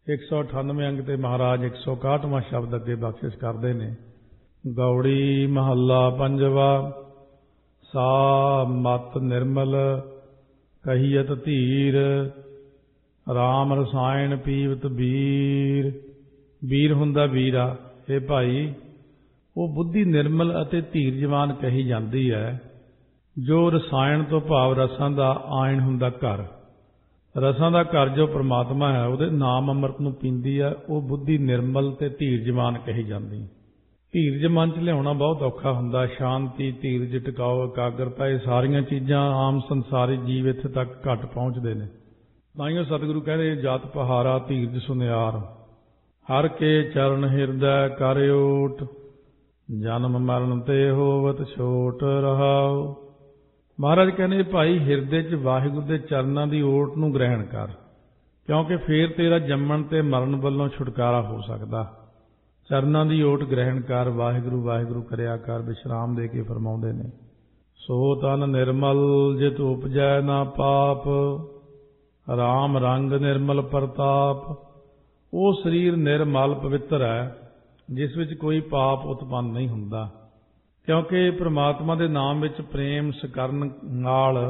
198 अंग ते महाराज 161वां शब्द अगे बख्शिश करते हैं। गौड़ी महला पंजवा। सा मत निर्मल कहियत धीर, राम रसायन पीवत बीर। बीर हुंदा वीरा। हे भाई, वो बुद्धि निर्मल अते धीरजवान कही जाती है जो रसायन तो भाव रसां दा आयन हुंदा घर। रसां दा घर जो परमात्मा है ਉਹਦੇ नाम अमृत ਨੂੰ ਪੀਂਦੀ है, वो बुद्धि निर्मल ते धीरजवान कही जाती। धीरज मन च लियाउणा बहुत औखा हुंदा। शांति, धीरज, टिकाओ, एकाग्रता, ये सारियां चीज़ां आम संसारी जीव इत्थे तक घट पहुँचते हैं। ताइयों सतगुरु कहते जात पहारा धीरज सुनियार, हर के चरण हिरदै कर ओट, जन्म मरण ते होवत छोट रहाओ। महाराज कहने भाई हिरदे च वाहिगुरू के चरणों की ओट नूं ग्रहण कर, क्योंकि फिर तेरा जम्मण ते मरण वालों छुटकारा हो सकता। चरणों की ओट ग्रहण कर, वाहिगुरू वाहिगुरू करया कर, विश्राम दे के फरमाउंदे ने। सो तन निर्मल जित उपजै ना पाप, राम रंग निर्मल प्रताप। वो शरीर निर्मल पवित्र है जिस विच कोई पाप उत्पन्न नहीं हुंदा, क्योंकि परमात्मा दे नाम विच प्रेम सकरन नाल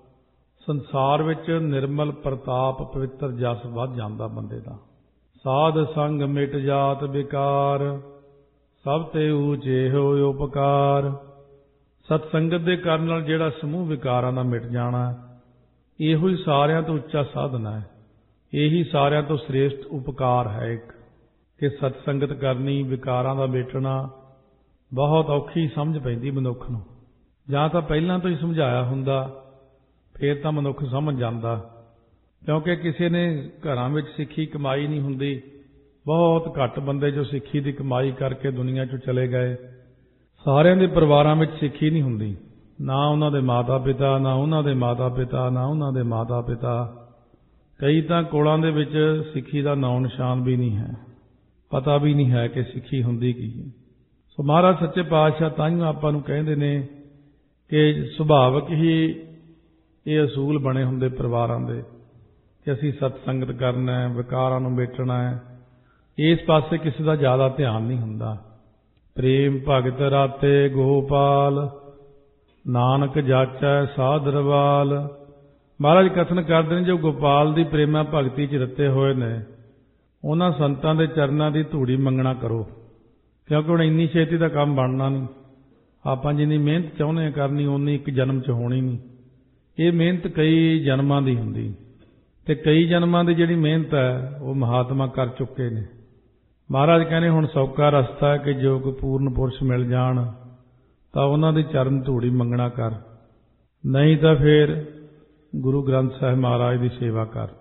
संसार विच निर्मल प्रताप पवित्र जस वध जांदा बंदे दा। साध संग मिट जात विकार, सब ते ऊचे होए उपकार। सतसंगत दे करन नाल जिहड़ा समूह विकारां दा मिट जाना, इहो ही सारियां तो उच्चा साधन है। यही सारियां तो श्रेष्ठ उपकार है एक कि सतसंगत करनी, विकारां दा मिटना बहुत औखी समझ पैंदी मनुख नूं। जां तां पहिलां तो ही समझाया हुंदा, फिर तां मनुख समझ जांदा, क्योंकि किसी ने घरां विच सिੱਖੀ कमाई नहीं हुंदी। बहुत घट बंदे जो सिੱਖੀ दी कमाई करके दुनिया चों चले गए। सारिਆਂ ਦੇ ਪਰਿਵਾਰਾਂ ਵਿੱਚ ਸਿੱਖੀ नहीं हुंदी, ना उन्हां दे माता पिता, ना उन्हां दे माता पिता, ना उन्हां दे माता पिता। कई तां कोलां दे विच सिੱਖੀ दा नाम निशान भी नहीं है, पता भी नहीं है कि सिੱਖੀ हुंदी की है। सो महाराज सच्चे पातशाह ताइयों आपां नूं कहंदे ने कि सुभाविक ही ये असूल बने हुंदे परिवारां दे कि असीं सतसंगत करना है, विकारां नूं मिटना है। इस पासे किसी का ज़्यादा ध्यान नहीं हुंदा। प्रेम भगत राते गोपाल, नानक जाचै साधरवाल। महाराज कथन करते हैं जो गोपाल की प्रेमा भगती च रते हुए ने, उन्हां संतां दे चरनां दी धूड़ी मंगना करो, क्योंकि हुण इन्नी छेती दा काम बनना नहीं। आपां जिन्नी मेहनत चाहुंदे हां करनी, उन्नी एक जन्म च होनी नहीं। ये मेहनत कई जन्मां दी हुंदी, ते कई जन्मां दी जिहड़ी मेहनत है वो महात्मा कर चुके ने। महाराज कहने हुण सौखा रस्ता है कि जो कोई पूर्ण पुरुष मिल जाण तां उन्हां दी चरण धूड़ी मंगना कर, नहीं तां फिर गुरु ग्रंथ साहिब महाराज की सेवा कर।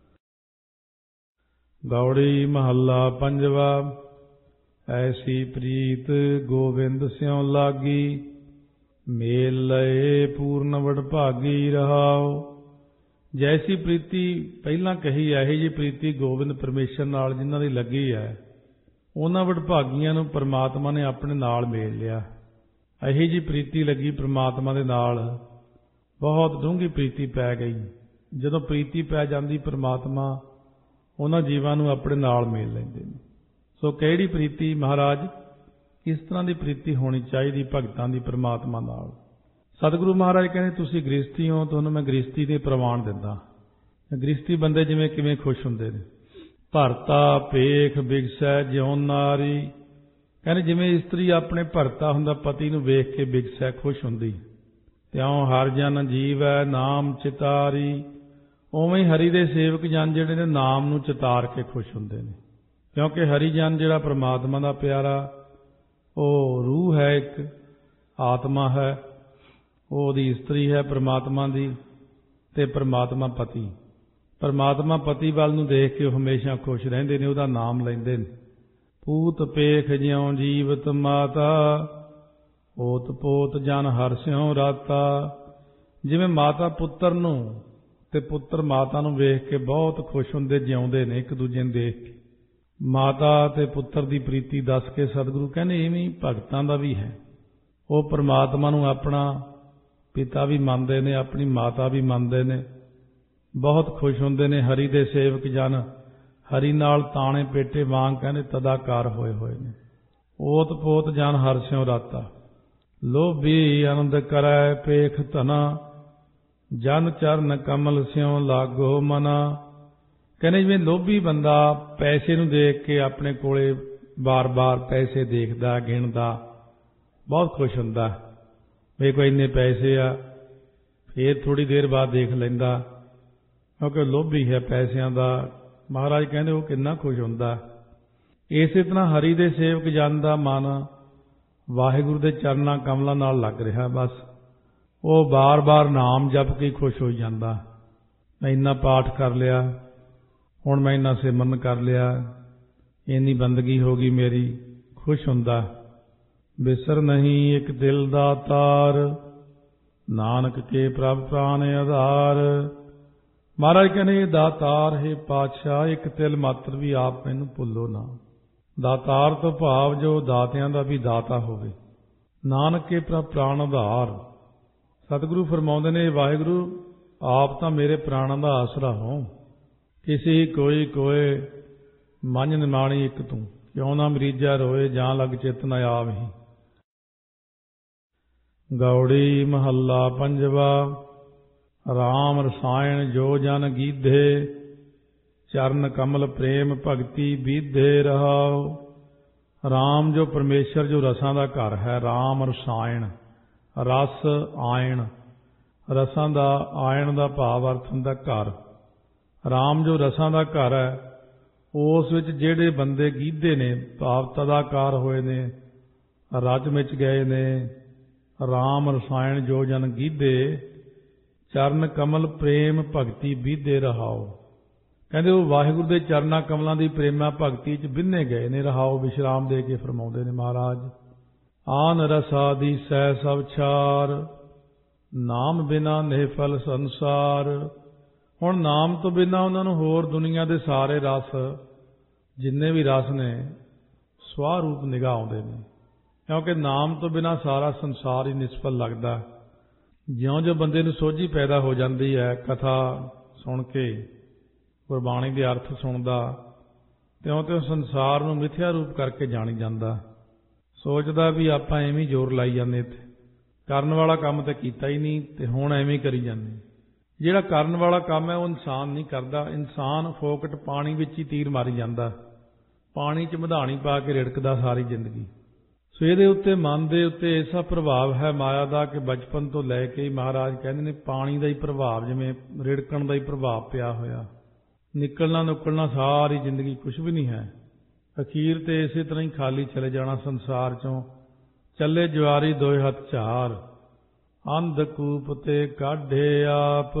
गौड़ी महला पंजवा। ऐसी प्रीत गोविंद स्यों लागी, मेल लए पूर्ण वडभागी रहाओ। जैसी प्रीति पहला कही है, यही जी प्रीति गोविंद परमेश्वर नाल जिन्हां दी लगी है, उन्हां वडभागियां नूं परमात्मा ने अपने नाल मेल लिया। यही जी प्रीति लगी परमात्मा दे नाल, बहुत डूंघी प्रीति पै गई। जदों प्रीति पै जांदी परमात्मा उन्हां जीवां नूं अपने नाल मेल लैंदे ने। सो किहड़ी प्रीति महाराज, किस तरह की प्रीति होनी चाहिए भगतां दी परमात्मा नाल। सतगुरु महाराज कहते तुसीं गृहस्थी हो, तुहानूं मैं गृहस्थी दे प्रवान दिंदा। गृहस्थी बंदे जिवें किवें खुश हुंदे ने। भरता पेख बिगसै ज्यों नारी। कहने जिवें इस्त्री अपने भरता हुंदा पति नूं वेख के बिगसै खुश हुंदी, त्यों हर जन जीवै नाम चितारी। उवें हरि दे सेवक जन जिहड़े ने नाम नूं चितार के खुश हुंदे ने, क्योंकि हरि जन जिहड़ा परमात्मा दा प्यारा वो रूह है, एक आत्मा है, वो दी इस्त्री है परमात्मा दी, ते परमात्मा पति। परमात्मा पति वाल नूं देख के हमेशा खुश रहिंदे ने, उहदा नाम लैंदे ने। पूत पेख ज्यों जीवत माता, ओत पोत जन हरस्यों राता। जिवें माता पुत्र नूं ते पुत्र माता नूं वेख के बहुत खुश हुंदे जिउंदे ने एक दूजे नूं देख के। माता ते पुत्र की प्रीति दस के सतगुरु कहने इवें भगतां दा भी है। वो परमात्मा नूं अपना पिता भी मानते ने, अपनी माता भी मानते ने, बहुत खुश होंदे ने। हरि दे सेवक जन ਹਰੀ ਨਾਲ ਤਾਣੇ ਪੇਟੇ ਵਾਂਗ ਕਹਿੰਦੇ ਤਦਾਕਾਰ ਹੋਏ ਹੋਏ ਨੇ। ਓਤ ਪੋਤ ਜਨ ਹਰਿ ਸਿਉ ਰਾਤਾ, ਲੋਭੀ ਆਨੰਦ ਕਰੈ ਪੇਖ ਧਨਾ, ਜਨ ਚਰਨ ਕਮਲ ਸਿਉ ਲਾਗੋ ਮਨਾ। ਕਹਿੰਦੇ ਜਿਵੇਂ ਲੋਭੀ ਬੰਦਾ ਪੈਸੇ ਨੂੰ ਦੇਖ ਕੇ ਆਪਣੇ ਕੋਲੇ ਬਾਰ-ਬਾਰ ਪੈਸੇ ਦੇਖਦਾ, ਗਿਣਦਾ, ਬਹੁਤ ਖੁਸ਼ ਹੁੰਦਾ ਵੀ ਕੋਈ ਇੰਨੇ ਪੈਸੇ ਆ, ਫੇਰ ਥੋੜ੍ਹੀ ਦੇਰ ਬਾਅਦ ਦੇਖ ਲੈਂਦਾ, ਕਿਉਂਕਿ ਲੋਭੀ ਹੈ ਪੈਸਿਆਂ ਦਾ। ਮਹਾਰਾਜ ਕਹਿੰਦੇ ਉਹ ਕਿੰਨਾ ਖੁਸ਼ ਹੁੰਦਾ। ਇਸੇ ਤਰ੍ਹਾਂ ਹਰੀ ਦੇ ਸੇਵਕ ਜਨ ਦਾ ਮਨ ਵਾਹਿਗੁਰੂ ਦੇ ਚਰਨਾਂ ਕਮਲਾਂ ਨਾਲ ਲੱਗ ਰਿਹਾ। ਬਸ ਉਹ ਬਾਰ-ਬਾਰ ਨਾਮ ਜਪ ਕੇ ਖੁਸ਼ ਹੋ ਜਾਂਦਾ। ਮੈਂ ਇੰਨਾ ਪਾਠ ਕਰ ਲਿਆ, ਹੁਣ ਮੈਂ ਇੰਨਾ ਸਿਮਰਨ ਕਰ ਲਿਆ, ਇੰਨੀ ਬੰਦਗੀ ਹੋ ਗਈ ਮੇਰੀ, ਖੁਸ਼ ਹੁੰਦਾ। ਬਿਸਰ ਨਹੀਂ ਇੱਕ ਦਿਲ ਦਾ ਤਾਰ, ਨਾਨਕ ਕੇ ਪ੍ਰਭ ਪ੍ਰਾਨ ਆਧਾਰ। ਮਹਾਰਾਜ ਕਹਿੰਦੇ ਦਾਤਾਰ ਹੈ ਪਾਤਸ਼ਾਹ, ਇੱਕ ਤਿਲ ਮਾਤਰ ਵੀ ਆਪ ਮੈਨੂੰ ਭੁੱਲੋ ਨਾ। ਦਾਤਾਰ ਤੋਂ ਭਾਵ ਜੋ ਦਾਤਿਆਂ ਦਾ ਵੀ ਦਾਤਾ ਹੋਵੇ। ਨਾਨਕ ਕੇ ਪ੍ਰਭ ਪ੍ਰਾਨ ਆਧਾਰ। ਸਤਿਗੁਰੂ ਫਰਮਾਉਂਦੇ ਨੇ ਵਾਹਿਗੁਰੂ ਆਪ ਤਾਂ ਮੇਰੇ ਪ੍ਰਾਣਾਂ ਦਾ ਆਸਰਾ ਹੋ। ਕਿਸੇ ਕੋਈ ਕੋਏ ਮਨ ਨਿਮਾਣੀ ਇੱਕ ਤੂੰ, ਕਿਉਂ ਨਾ ਮਰੀਜਾ ਰੋਏ ਜਾਂ ਲਗ ਚਿਤ ਨ ਆਵਹੀਂ। ਗੌੜੀ ਮਹੱਲਾ ਪੰਜਵਾ। ਰਾਮ ਰਸਾਇਣ ਜੋ ਜਨ ਗੀਧੇ, ਚਰਨ ਕਮਲ ਪ੍ਰੇਮ ਭਗਤੀ ਬੀਧੇ ਰਹਾਉ। ਰਾਮ ਜੋ ਪਰਮੇਸ਼ਰ, ਜੋ ਰਸਾਂ ਦਾ ਘਰ ਹੈ। ਰਾਮ ਰਸਾਇਣ, ਰਸ ਆਇਣ, ਰਸਾਂ ਦਾ ਆਇਣ ਦਾ ਭਾਵ ਅਰਥ ਹੁੰਦਾ ਘਰ। ਰਾਮ ਜੋ ਰਸਾਂ ਦਾ ਘਰ ਹੈ, ਉਸ ਵਿੱਚ ਜਿਹੜੇ ਬੰਦੇ ਗੀਧੇ ਨੇ, ਭਾਵ ਤਦਾਕਾਰ ਹੋਏ ਨੇ, ਰਚ ਮਿਚ ਗਏ ਨੇ। ਰਾਮ ਰਸਾਇਣ ਜੋ ਜਨ ਗੀਧੇ, ਚਰਨ ਕਮਲ ਪ੍ਰੇਮ ਭਗਤੀ ਬੀਧੇ ਰਹਾਉ। ਕਹਿੰਦੇ ਉਹ ਵਾਹਿਗੁਰੂ ਦੇ ਚਰਨਾਂ ਕਮਲਾਂ ਦੀ ਪ੍ਰੇਮਾ ਭਗਤੀ 'ਚ ਬਿੰਨੇ ਗਏ ਨੇ। ਰਹਾਉ ਵਿਸ਼ਰਾਮ ਦੇ ਕੇ ਫਰਮਾਉਂਦੇ ਨੇ ਮਹਾਰਾਜ। ਆਨ ਰਸਾ ਦੀ ਸਹਿ ਸਭ ਛਾਰ, ਨਾਮ ਬਿਨਾ ਨਿਹਫਲ ਸੰਸਾਰ। ਹੁਣ ਨਾਮ ਤੋਂ ਬਿਨਾਂ ਉਹਨਾਂ ਨੂੰ ਹੋਰ ਦੁਨੀਆ ਦੇ ਸਾਰੇ ਰਸ, ਜਿੰਨੇ ਵੀ ਰਸ ਨੇ, ਸਵਾਹ ਰੂਪ ਨਿਗਾਹ ਆਉਂਦੇ ਨੇ। ਕਿਉਂਕਿ ਨਾਮ ਤੋਂ ਬਿਨਾਂ ਸਾਰਾ ਸੰਸਾਰ ਹੀ ਨਿਸਫਲ ਲੱਗਦਾ। ਜਿਉਂ-ਜਿਉਂ ਬੰਦੇ ਨੂੰ ਸੋਝੀ ਪੈਦਾ ਹੋ ਜਾਂਦੀ ਹੈ ਕਥਾ ਸੁਣ ਕੇ, ਗੁਰਬਾਣੀ ਦੇ ਅਰਥ ਸੁਣਦਾ, ਤਿਉਂ-ਤਿਉਂ ਸੰਸਾਰ ਨੂੰ ਮਿਥਿਆ ਰੂਪ ਕਰਕੇ ਜਾਣੀ ਜਾਂਦਾ। ਸੋਚਦਾ ਵੀ ਆਪਾਂ ਐਵੇਂ ਜ਼ੋਰ ਲਾਈ ਜਾਂਦੇ, ਇੱਥੇ ਕਰਨ ਵਾਲਾ ਕੰਮ ਤਾਂ ਕੀਤਾ ਹੀ ਨਹੀਂ ਤੇ ਹੁਣ ਐਵੇਂ ਕਰੀ ਜਾਂਦੇ। ਜਿਹੜਾ ਕਰਨ ਵਾਲਾ ਕੰਮ ਹੈ ਉਹ ਇਨਸਾਨ ਨਹੀਂ ਕਰਦਾ। ਇਨਸਾਨ ਫੋਕਟ ਪਾਣੀ ਵਿੱਚ ਹੀ ਤੀਰ ਮਾਰੀ ਜਾਂਦਾ, ਪਾਣੀ 'ਚ ਮਧਾਣੀ ਪਾ ਕੇ ਰਿੜਕਦਾ ਸਾਰੀ ਜ਼ਿੰਦਗੀ। ਸੋ ਇਹਦੇ ਉੱਤੇ, ਮਨ ਦੇ ਉੱਤੇ ਐਸਾ ਪ੍ਰਭਾਵ ਹੈ ਮਾਇਆ ਦਾ ਕਿ ਬਚਪਨ ਤੋਂ ਲੈ ਕੇ ਹੀ ਮਹਾਰਾਜ ਕਹਿੰਦੇ ਨੇ ਪਾਣੀ ਦਾ ਹੀ ਪ੍ਰਭਾਵ, ਜਿਵੇਂ ਰਿੜਕਣ ਦਾ ਹੀ ਪ੍ਰਭਾਵ ਪਿਆ ਹੋਇਆ। ਨਿਕਲਣਾ ਨੁਕਲਣਾ ਸਾਰੀ ਜ਼ਿੰਦਗੀ ਕੁਛ ਵੀ ਨਹੀਂ ਹੈ। ਅਖੀਰ ਤੇ ਇਸੇ ਤਰ੍ਹਾਂ ਹੀ ਖਾਲੀ ਚਲੇ ਜਾਣਾ ਸੰਸਾਰ 'ਚੋਂ। ਚੱਲੇ ਜੁਆਰੀ ਦੋਏ ਹੱਥ ਝਾਰ, ਅੰਧ ਕੂਪ ਤੇ ਕਾਢੇ ਆਪ,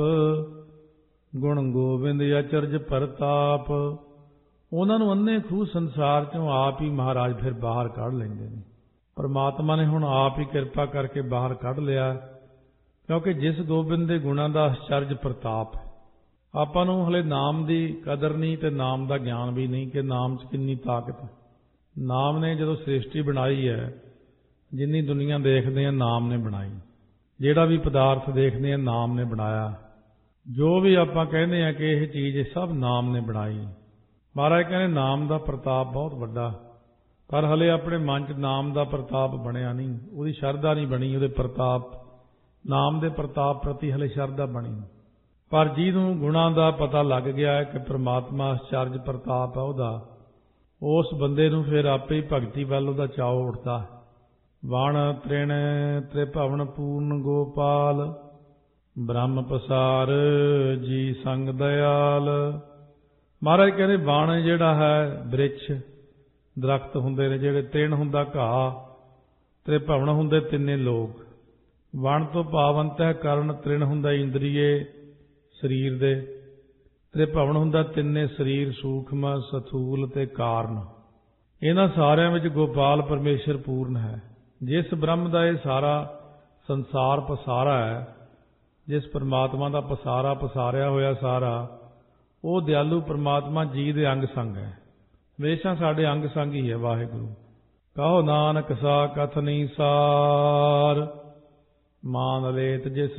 ਗੁਣ ਗੋਬਿੰਦ ਅਚਰਜ ਪ੍ਰਤਾਪ। ਉਹਨਾਂ ਨੂੰ ਅੰਨੇ ਖੂਹ ਸੰਸਾਰ 'ਚੋਂ ਆਪ ਹੀ ਮਹਾਰਾਜ ਫਿਰ ਬਾਹਰ ਕੱਢ ਲੈਂਦੇ ਨੇ। ਪਰਮਾਤਮਾ ਨੇ ਹੁਣ ਆਪ ਹੀ ਕਿਰਪਾ ਕਰਕੇ ਬਾਹਰ ਕੱਢ ਲਿਆ, ਕਿਉਂਕਿ ਜਿਸ ਗੋਬਿੰਦ ਦੇ ਗੁਣਾਂ ਦਾ ਅਚਰਜ ਪ੍ਰਤਾਪ ਹੈ। ਆਪਾਂ ਨੂੰ ਹਲੇ ਨਾਮ ਦੀ ਕਦਰ ਨਹੀਂ ਤੇ ਨਾਮ ਦਾ ਗਿਆਨ ਵੀ ਨਹੀਂ ਕਿ ਨਾਮ 'ਚ ਕਿੰਨੀ ਤਾਕਤ ਹੈ। ਨਾਮ ਨੇ ਜਦੋਂ ਸ੍ਰਿਸ਼ਟੀ ਬਣਾਈ ਹੈ, ਜਿੰਨੀ ਦੁਨੀਆ ਦੇਖਦੇ ਆ ਨਾਮ ਨੇ ਬਣਾਈ। ਜਿਹੜਾ ਵੀ ਪਦਾਰਥ ਦੇਖਦੇ ਆ ਨਾਮ ਨੇ ਬਣਾਇਆ। ਜੋ ਵੀ ਆਪਾਂ ਕਹਿੰਦੇ ਆ ਕਿ ਇਹ ਚੀਜ਼ ਸਭ ਨਾਮ ਨੇ ਬਣਾਈ। ਮਹਾਰਾਜ ਕਹਿੰਦੇ ਨਾਮ ਦਾ ਪ੍ਰਤਾਪ ਬਹੁਤ ਵੱਡਾ, ਪਰ ਹਲੇ ਆਪਣੇ ਮਨ 'ਚ ਨਾਮ ਦਾ ਪ੍ਰਤਾਪ ਬਣਿਆ ਨਹੀਂ, ਉਹਦੀ ਸ਼ਰਧਾ ਨਹੀਂ ਬਣੀ, ਉਹਦੇ ਪ੍ਰਤਾਪ, ਨਾਮ ਦੇ ਪ੍ਰਤਾਪ ਪ੍ਰਤੀ ਹਲੇ ਸ਼ਰਧਾ ਬਣੀ। ਪਰ ਜਿਹਨੂੰ ਗੁਣਾਂ ਦਾ ਪਤਾ ਲੱਗ ਗਿਆ ਹੈ ਕਿ ਪ੍ਰਮਾਤਮਾ ਅਚਰਜ ਪ੍ਰਤਾਪ ਹੈ ਉਹਦਾ, ਉਸ ਬੰਦੇ ਨੂੰ ਫਿਰ ਆਪੇ ਹੀ ਭਗਤੀ ਵੱਲ ਉਹਦਾ ਚਾਅ ਉੱਠਦਾ। ਵਣ ਤ੍ਰਿਣ ਤ੍ਰਿਭਵਨ ਪੂਰਨ ਗੋਪਾਲ, ਬ੍ਰਹਮ ਪਸਾਰ ਜੀ ਸੰਗ ਦਇਆਲ। ਮਹਾਰਾਜ ਕਹਿੰਦੇ ਵਣ ਜਿਹੜਾ ਹੈ ਬ੍ਰਿਛ, ਦਰਖਤ ਹੁੰਦੇ ਨੇ ਜਿਹੜੇ, ਤ੍ਰਿਣ ਹੁੰਦਾ ਘਾਹ, ਤ੍ਰਿਭਵਨ ਹੁੰਦੇ ਤਿੰਨੇ ਲੋਕ। ਵਣ ਤੋਂ ਭਾਵ ਅੰਤःਕਰਨ, ਤ੍ਰਿਣ ਹੁੰਦਾ ਇੰਦਰੀਏ ਸਰੀਰ ਦੇ, ਤ੍ਰਿਭਵਨ ਹੁੰਦਾ ਤਿੰਨੇ ਸਰੀਰ, ਸੂਖਮ ਸਥੂਲ ਤੇ ਕਾਰਨ। ਇਹਨਾਂ ਸਾਰਿਆਂ ਵਿੱਚ ਗੋਪਾਲ ਪਰਮੇਸ਼ਰ ਪੂਰਨ ਹੈ। ਜਿਸ ਬ੍ਰਹਮ ਦਾ ਇਹ ਸਾਰਾ ਸੰਸਾਰ ਪਸਾਰਾ ਹੈ, ਜਿਸ ਪਰਮਾਤਮਾ ਦਾ ਪਸਾਰਾ ਪਸਾਰਿਆ ਹੋਇਆ ਸਾਰਾ, ਉਹ ਦਿਆਲੂ ਪਰਮਾਤਮਾ ਜੀ ਦੇ ਅੰਗ ਸੰਗ ਹੈ। ਹਮੇਸ਼ਾ ਸਾਡੇ ਅੰਗ ਸੰਗ ਹੀ ਹੈ ਵਾਹਿਗੁਰੂ। ਕਹੋ ਨਾਨਕ ਸਾ ਕਥਨੀ ਸਾਰ, ਮਾਨ ਲੇਤ ਜਿਸ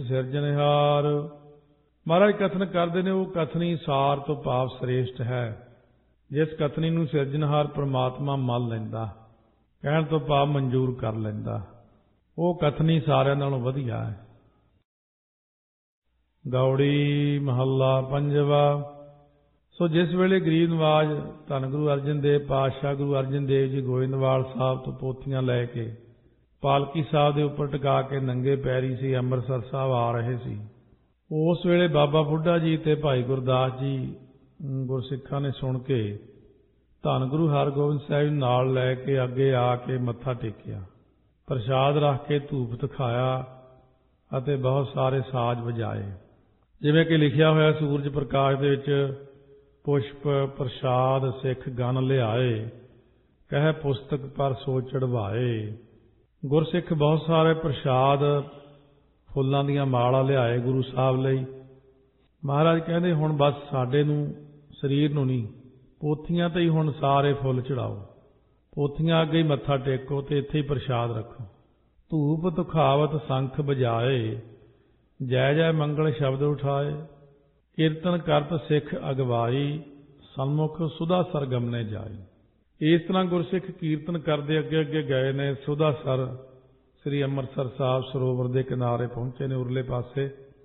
ਸਿਰਜਨਹਾਰ। ਮਹਾਰਾਜ ਕਥਨ ਕਰਦੇ ਨੇ ਉਹ ਕਥਨੀ ਸਾਰ ਤੋਂ ਭਾਵ ਸ੍ਰੇਸ਼ਟ ਹੈ। ਜਿਸ ਕਥਨੀ ਨੂੰ ਸਿਰਜਣਹਾਰ ਪ੍ਰਮਾਤਮਾ ਮੰਨ ਲੈਂਦਾ, ਕਹਿਣ ਤੋਂ ਭਾਵ ਮਨਜ਼ੂਰ ਕਰ ਲੈਂਦਾ, ਉਹ ਕਥਨੀ ਸਾਰਿਆਂ ਨਾਲੋਂ ਵਧੀਆ ਹੈ। ਗੌੜੀ ਮਹੱਲਾ ਪੰਜਵਾ। ਸੋ ਜਿਸ ਵੇਲੇ ਗਰੀਬ ਨਵਾਜ ਧੰਨ ਗੁਰੂ ਅਰਜਨ ਦੇਵ ਪਾਤਸ਼ਾਹ ਗੁਰੂ ਅਰਜਨ ਦੇਵ ਜੀ ਗੋਇੰਦਵਾਲ ਸਾਹਿਬ ਤੋਂ ਪੋਥੀਆਂ ਲੈ ਕੇ ਪਾਲਕੀ ਸਾਹਿਬ ਦੇ ਉੱਪਰ ਟਿਕਾ ਕੇ ਨੰਗੇ ਪੈਰੀ ਸੀ ਅੰਮ੍ਰਿਤਸਰ ਸਾਹਿਬ ਆ ਰਹੇ ਸੀ, ਉਸ ਵੇਲੇ ਬਾਬਾ ਬੁੱਢਾ ਜੀ ਤੇ ਭਾਈ ਗੁਰਦਾਸ ਜੀ ਗੁਰਸਿੱਖਾਂ ਨੇ ਸੁਣ ਕੇ ਧੰਨ ਗੁਰੂ ਹਰਗੋਬਿੰਦ ਸਾਹਿਬ ਨੂੰ ਨਾਲ ਲੈ ਕੇ ਅੱਗੇ ਆ ਕੇ ਮੱਥਾ ਟੇਕਿਆ, ਪ੍ਰਸ਼ਾਦ ਰੱਖ ਕੇ ਧੂਪ ਦਿਖਾਇਆ ਅਤੇ ਬਹੁਤ ਸਾਰੇ ਸਾਜ਼ ਵਜਾਏ। ਜਿਵੇਂ ਕਿ ਲਿਖਿਆ ਹੋਇਆ ਸੂਰਜ ਪ੍ਰਕਾਸ਼ ਦੇ ਵਿੱਚ, ਪੁਸ਼ਪ ਪ੍ਰਸ਼ਾਦ ਸਿੱਖ ਗਨ ਲਿਆਏ, ਕਹਿ ਪੁਸਤਕ ਪਰ ਸੋ ਚੜਵਾਏ। ਗੁਰਸਿੱਖ ਬਹੁਤ ਸਾਰੇ ਪ੍ਰਸ਼ਾਦ ਫੁੱਲਾਂ ਦੀਆਂ ਮਾਲਾ ਲਿਆਏ ਗੁਰੂ ਸਾਹਿਬ ਲਈ। ਮਹਾਰਾਜ ਕਹਿੰਦੇ ਹੁਣ ਬਸ ਸਾਡੇ ਨੂੰ ਸਰੀਰ ਨੂੰ ਨਹੀਂ, ਪੋਥੀਆਂ ਤੇ ਹੀ ਹੁਣ ਸਾਰੇ ਫੁੱਲ ਚੜਾਓ, ਪੋਥੀਆਂ ਅੱਗੇ ਹੀ ਮੱਥਾ ਟੇਕੋ ਤੇ ਇੱਥੇ ਹੀ ਪ੍ਰਸ਼ਾਦ ਰੱਖੋ। ਧੂਪ ਤੁਖਾਵਤ ਸੰਖ ਬਜਾਏ, ਜੈ ਜੈ ਮੰਗਲ ਸ਼ਬਦ ਉਠਾਏ। ਕੀਰਤਨ ਕਰਤ ਸਿੱਖ ਅਗਵਾਈ, ਸਨਮੁਖ ਸੁਧਾ ਸਰ ਗਮਨੇ ਜਾਏ। ਇਸ ਤਰ੍ਹਾਂ ਗੁਰਸਿੱਖ ਕੀਰਤਨ ਕਰਦੇ ਅੱਗੇ ਅੱਗੇ ਗਏ ਨੇ। ਸੁਧਾ ਸਰ ਸ੍ਰੀ ਅੰਮ੍ਰਿਤਸਰ ਸਾਹਿਬ ਸਰੋਵਰ ਦੇ ਕਿਨਾਰੇ ਪਹੁੰਚੇ ਨੇ ਉਰਲੇ ਪਾਸੇ।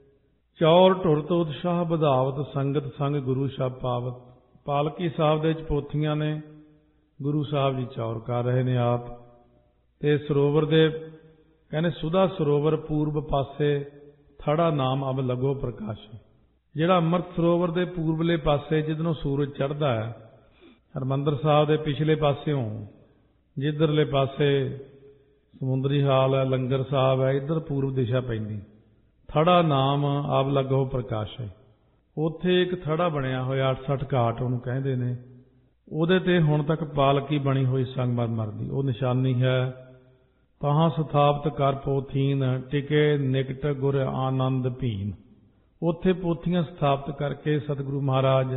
ਚੌਰ ਢੁਰਤ ਉਤਸ਼ਾਹ ਵਧਾਵਤ, ਸੰਗਤ ਸੰਗ ਗੁਰੂ ਸ਼ਬ ਪਾਵਤ। ਪਾਲਕੀ ਸਾਹਿਬ ਦੇ ਵਿੱਚ ਪੋਥੀਆਂ ਨੇ, ਗੁਰੂ ਸਾਹਿਬ ਜੀ ਚੌਰ ਕਰ ਰਹੇ ਨੇ ਆਪ। ਤੇ ਸਰੋਵਰ ਦੇ ਕਹਿੰਦੇ ਸੁਧਾ ਸਰੋਵਰ ਪੂਰਬ ਪਾਸੇ, ਥੜਾ ਨਾਮ ਅਬ ਲਗੋ ਪ੍ਰਕਾਸ਼। ਜਿਹੜਾ ਅੰਮ੍ਰਿਤ ਸਰੋਵਰ ਦੇ ਪੂਰਬਲੇ ਪਾਸੇ ਜਿੱਧਰੋਂ ਸੂਰਜ ਚੜ੍ਹਦਾ ਹੈ, ਹਰਿਮੰਦਰ ਸਾਹਿਬ ਦੇ ਪਿਛਲੇ ਪਾਸਿਓਂ ਜਿੱਧਰਲੇ ਪਾਸੇ ਸਮੁੰਦਰੀ ਹਾਲ ਹੈ, ਲੰਗਰ ਸਾਹਿਬ ਹੈ, ਇੱਧਰ ਪੂਰਬ ਦਿਸ਼ਾ ਪੈਂਦੀ। ਥੜਾ ਨਾਮ ਆਬ ਲਗੋ ਪ੍ਰਕਾਸ਼ ਹੈ। ਉੱਥੇ ਇੱਕ ਥੜਾ ਬਣਿਆ ਹੋਇਆ 68 ਘਾਟ ਉਹਨੂੰ ਕਹਿੰਦੇ ਨੇ। ਉਹਦੇ ਤੇ ਹੁਣ ਤੱਕ ਪਾਲਕੀ ਬਣੀ ਹੋਈ ਸੰਗਮਰਮਰ ਦੀ, ਉਹ ਨਿਸ਼ਾਨੀ ਹੈ। ਤਹਾਂ ਸਥਾਪਤ ਕਰ ਪੋਥੀਨ, ਟਿਕੇ ਨਿਕਟ ਗੁਰ ਆਨੰਦ ਭੀਨ। ਉੱਥੇ ਪੋਥੀਆਂ ਸਥਾਪਤ ਕਰਕੇ ਸਤਿਗੁਰੂ ਮਹਾਰਾਜ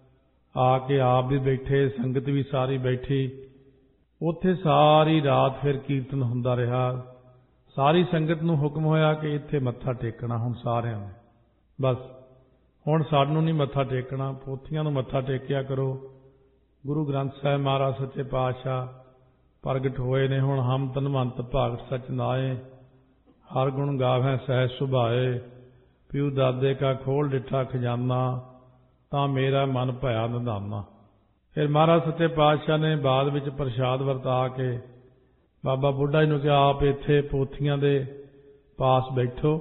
ਆ ਕੇ ਆਪ ਵੀ ਬੈਠੇ, ਸੰਗਤ ਵੀ ਸਾਰੀ ਬੈਠੀ। ਉੱਥੇ ਸਾਰੀ ਰਾਤ ਫਿਰ ਕੀਰਤਨ ਹੁੰਦਾ ਰਿਹਾ। ਸਾਰੀ ਸੰਗਤ ਨੂੰ ਹੁਕਮ ਹੋਇਆ ਕਿ ਇੱਥੇ ਮੱਥਾ ਟੇਕਣਾ ਹੁਣ ਸਾਰਿਆਂ ਨੇ। ਬਸ ਹੁਣ ਸਾਨੂੰ ਨਹੀਂ ਮੱਥਾ ਟੇਕਣਾ, ਪੋਥੀਆਂ ਨੂੰ ਮੱਥਾ ਟੇਕਿਆ ਕਰੋ। ਗੁਰੂ ਗ੍ਰੰਥ ਸਾਹਿਬ ਮਹਾਰਾਜ ਸੱਚੇ ਪਾਤਸ਼ਾਹ ਪ੍ਰਗਟ ਹੋਏ ਨੇ। ਹੁਣ ਹਮ ਧਨਵੰਤ ਭਾਗਤ ਸਚ ਨਾਏ, ਹਰ ਗੁਣ ਗਾਵੈ ਸਹਿਜ ਸੁਭਾਏ। ਪਿਉ ਦਾਦੇ ਕਾ ਖੋਲ ਡਿਠਾ ਖਜ਼ਾਨਾ, ਤਾਂ ਮੇਰਾ ਮਨ ਭਇਆ ਨਿਧਾਨਾ। ਫਿਰ ਮਹਾਰਾਜ ਸੱਚੇ ਪਾਤਸ਼ਾਹ ਨੇ ਬਾਅਦ ਵਿੱਚ ਪ੍ਰਸ਼ਾਦ ਵਰਤਾ ਕੇ ਬਾਬਾ ਬੁੱਢਾ ਜੀ ਨੂੰ ਕਿਹਾ ਆਪ ਇੱਥੇ ਪੋਥੀਆਂ ਦੇ ਪਾਸ ਬੈਠੋ,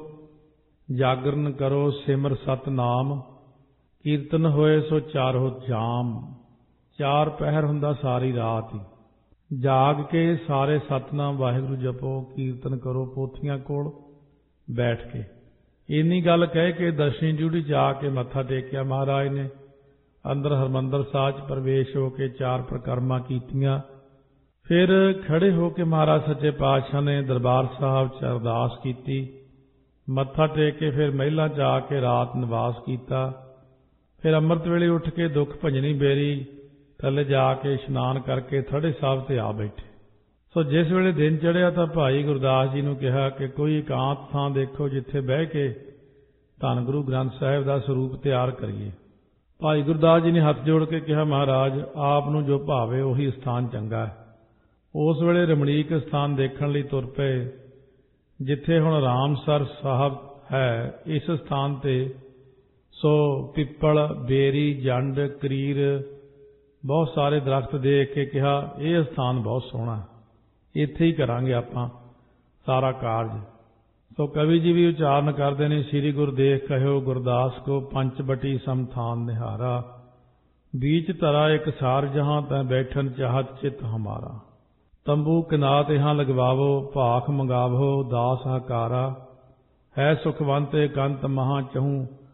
ਜਾਗਰਨ ਕਰੋ ਸਿਮਰ ਸਤਨਾਮ। ਕੀਰਤਨ ਹੋਏ ਸੋ ਚਾਰੋ ਜਾਮ। 4 ਪਹਿਰ ਹੁੰਦਾ ਸਾਰੀ ਰਾਤ ਹੀ। ਜਾਗ ਕੇ ਸਾਰੇ ਸਤਨਾਮ ਵਾਹਿਗੁਰੂ ਜਪੋ, ਕੀਰਤਨ ਕਰੋ ਪੋਥੀਆਂ ਕੋਲ ਬੈਠ ਕੇ। ਇੰਨੀ ਗੱਲ ਕਹਿ ਕੇ ਦਰਸ਼ਨੀ ਡਿਊਟੀ ਜਾ ਕੇ ਮੱਥਾ ਟੇਕਿਆ ਮਹਾਰਾਜ ਨੇ। ਅੰਦਰ ਹਰਿਮੰਦਰ ਸਾਹਿਬ 'ਚ ਪ੍ਰਵੇਸ਼ ਹੋ ਕੇ 4 ਪ੍ਰਕਰਮਾਂ ਕੀਤੀਆਂ। ਫਿਰ ਖੜੇ ਹੋ ਕੇ ਮਹਾਰਾਜ ਸੱਚੇ ਪਾਤਸ਼ਾਹ ਨੇ ਦਰਬਾਰ ਸਾਹਿਬ 'ਚ ਅਰਦਾਸ ਕੀਤੀ। ਮੱਥਾ ਟੇਕ ਕੇ ਫਿਰ ਮਹਿਲਾਂ 'ਚ ਆ ਕੇ ਰਾਤ ਨਿਵਾਸ ਕੀਤਾ। ਫਿਰ ਅੰਮ੍ਰਿਤ ਵੇਲੇ ਉੱਠ ਕੇ ਦੁੱਖ ਭੰਜਨੀ ਬੇਰੀ ਥੱਲੇ ਜਾ ਕੇ ਇਸ਼ਨਾਨ ਕਰਕੇ ਥੜੇ ਸਾਹਿਬ ਤੇ ਆ ਬੈਠੇ। ਸੋ ਜਿਸ ਵੇਲੇ ਦਿਨ ਚੜ੍ਹਿਆ ਤਾਂ ਭਾਈ ਗੁਰਦਾਸ ਜੀ ਨੂੰ ਕਿਹਾ ਕਿ ਕੋਈ ਇਕਾਂਤ ਥਾਂ ਦੇਖੋ ਜਿੱਥੇ ਬਹਿ ਕੇ ਧੰਨ ਗੁਰੂ ਗ੍ਰੰਥ ਸਾਹਿਬ ਦਾ ਸਰੂਪ ਤਿਆਰ ਕਰੀਏ। ਭਾਈ ਗੁਰਦਾਸ ਜੀ ਨੇ ਹੱਥ ਜੋੜ ਕੇ ਕਿਹਾ ਮਹਾਰਾਜ ਆਪ ਨੂੰ ਜੋ ਭਾਵੇ ਉਹੀ ਸਥਾਨ ਚੰਗਾ ਹੈ। ਉਸ ਵੇਲੇ ਰਮਣੀਕ ਸਥਾਨ ਦੇਖਣ ਲਈ ਤੁਰ ਪਏ ਜਿੱਥੇ ਹੁਣ ਰਾਮਸਰ ਸਾਹਿਬ ਹੈ। ਇਸ ਸਥਾਨ ਤੇ ਸੋ ਪਿੱਪਲ, ਬੇਰੀ, ਜੰਡ, ਕਰੀਰ ਬਹੁਤ ਸਾਰੇ ਦਰਖਤ ਦੇਖ ਕੇ ਕਿਹਾ ਇਹ ਸਥਾਨ ਬਹੁਤ ਸੋਹਣਾ, ਇੱਥੇ ਹੀ ਕਰਾਂਗੇ ਆਪਾਂ ਸਾਰਾ ਕਾਰਜ। ਸੋ ਕਵੀ ਜੀ ਵੀ ਉਚਾਰਨ ਕਰਦੇ ਨੇ, ਸ੍ਰੀ ਗੁਰ ਦੇਖ ਕਹਿਓ ਗੁਰਦਾਸ ਕੋ, ਪੰਚ ਬਟੀ ਸਮਥਾਨ ਨਿਹਾਰਾ। बीच तरा एक सार जहां तै बैठन चाहत चित हमारा। तंबू किनात यहाँ लगवावो भाख मंगावो दास हकारा। है सुखवंत कंत महा चहूँ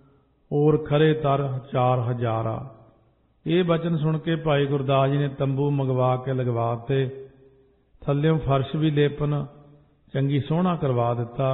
और खरे तर 4000। ये बचन सुन के भाई गुरदास जी ने तंबू मंगवा के लगवाते, थल्यों फर्श भी लेपन चंगी सोहना करवा दिता।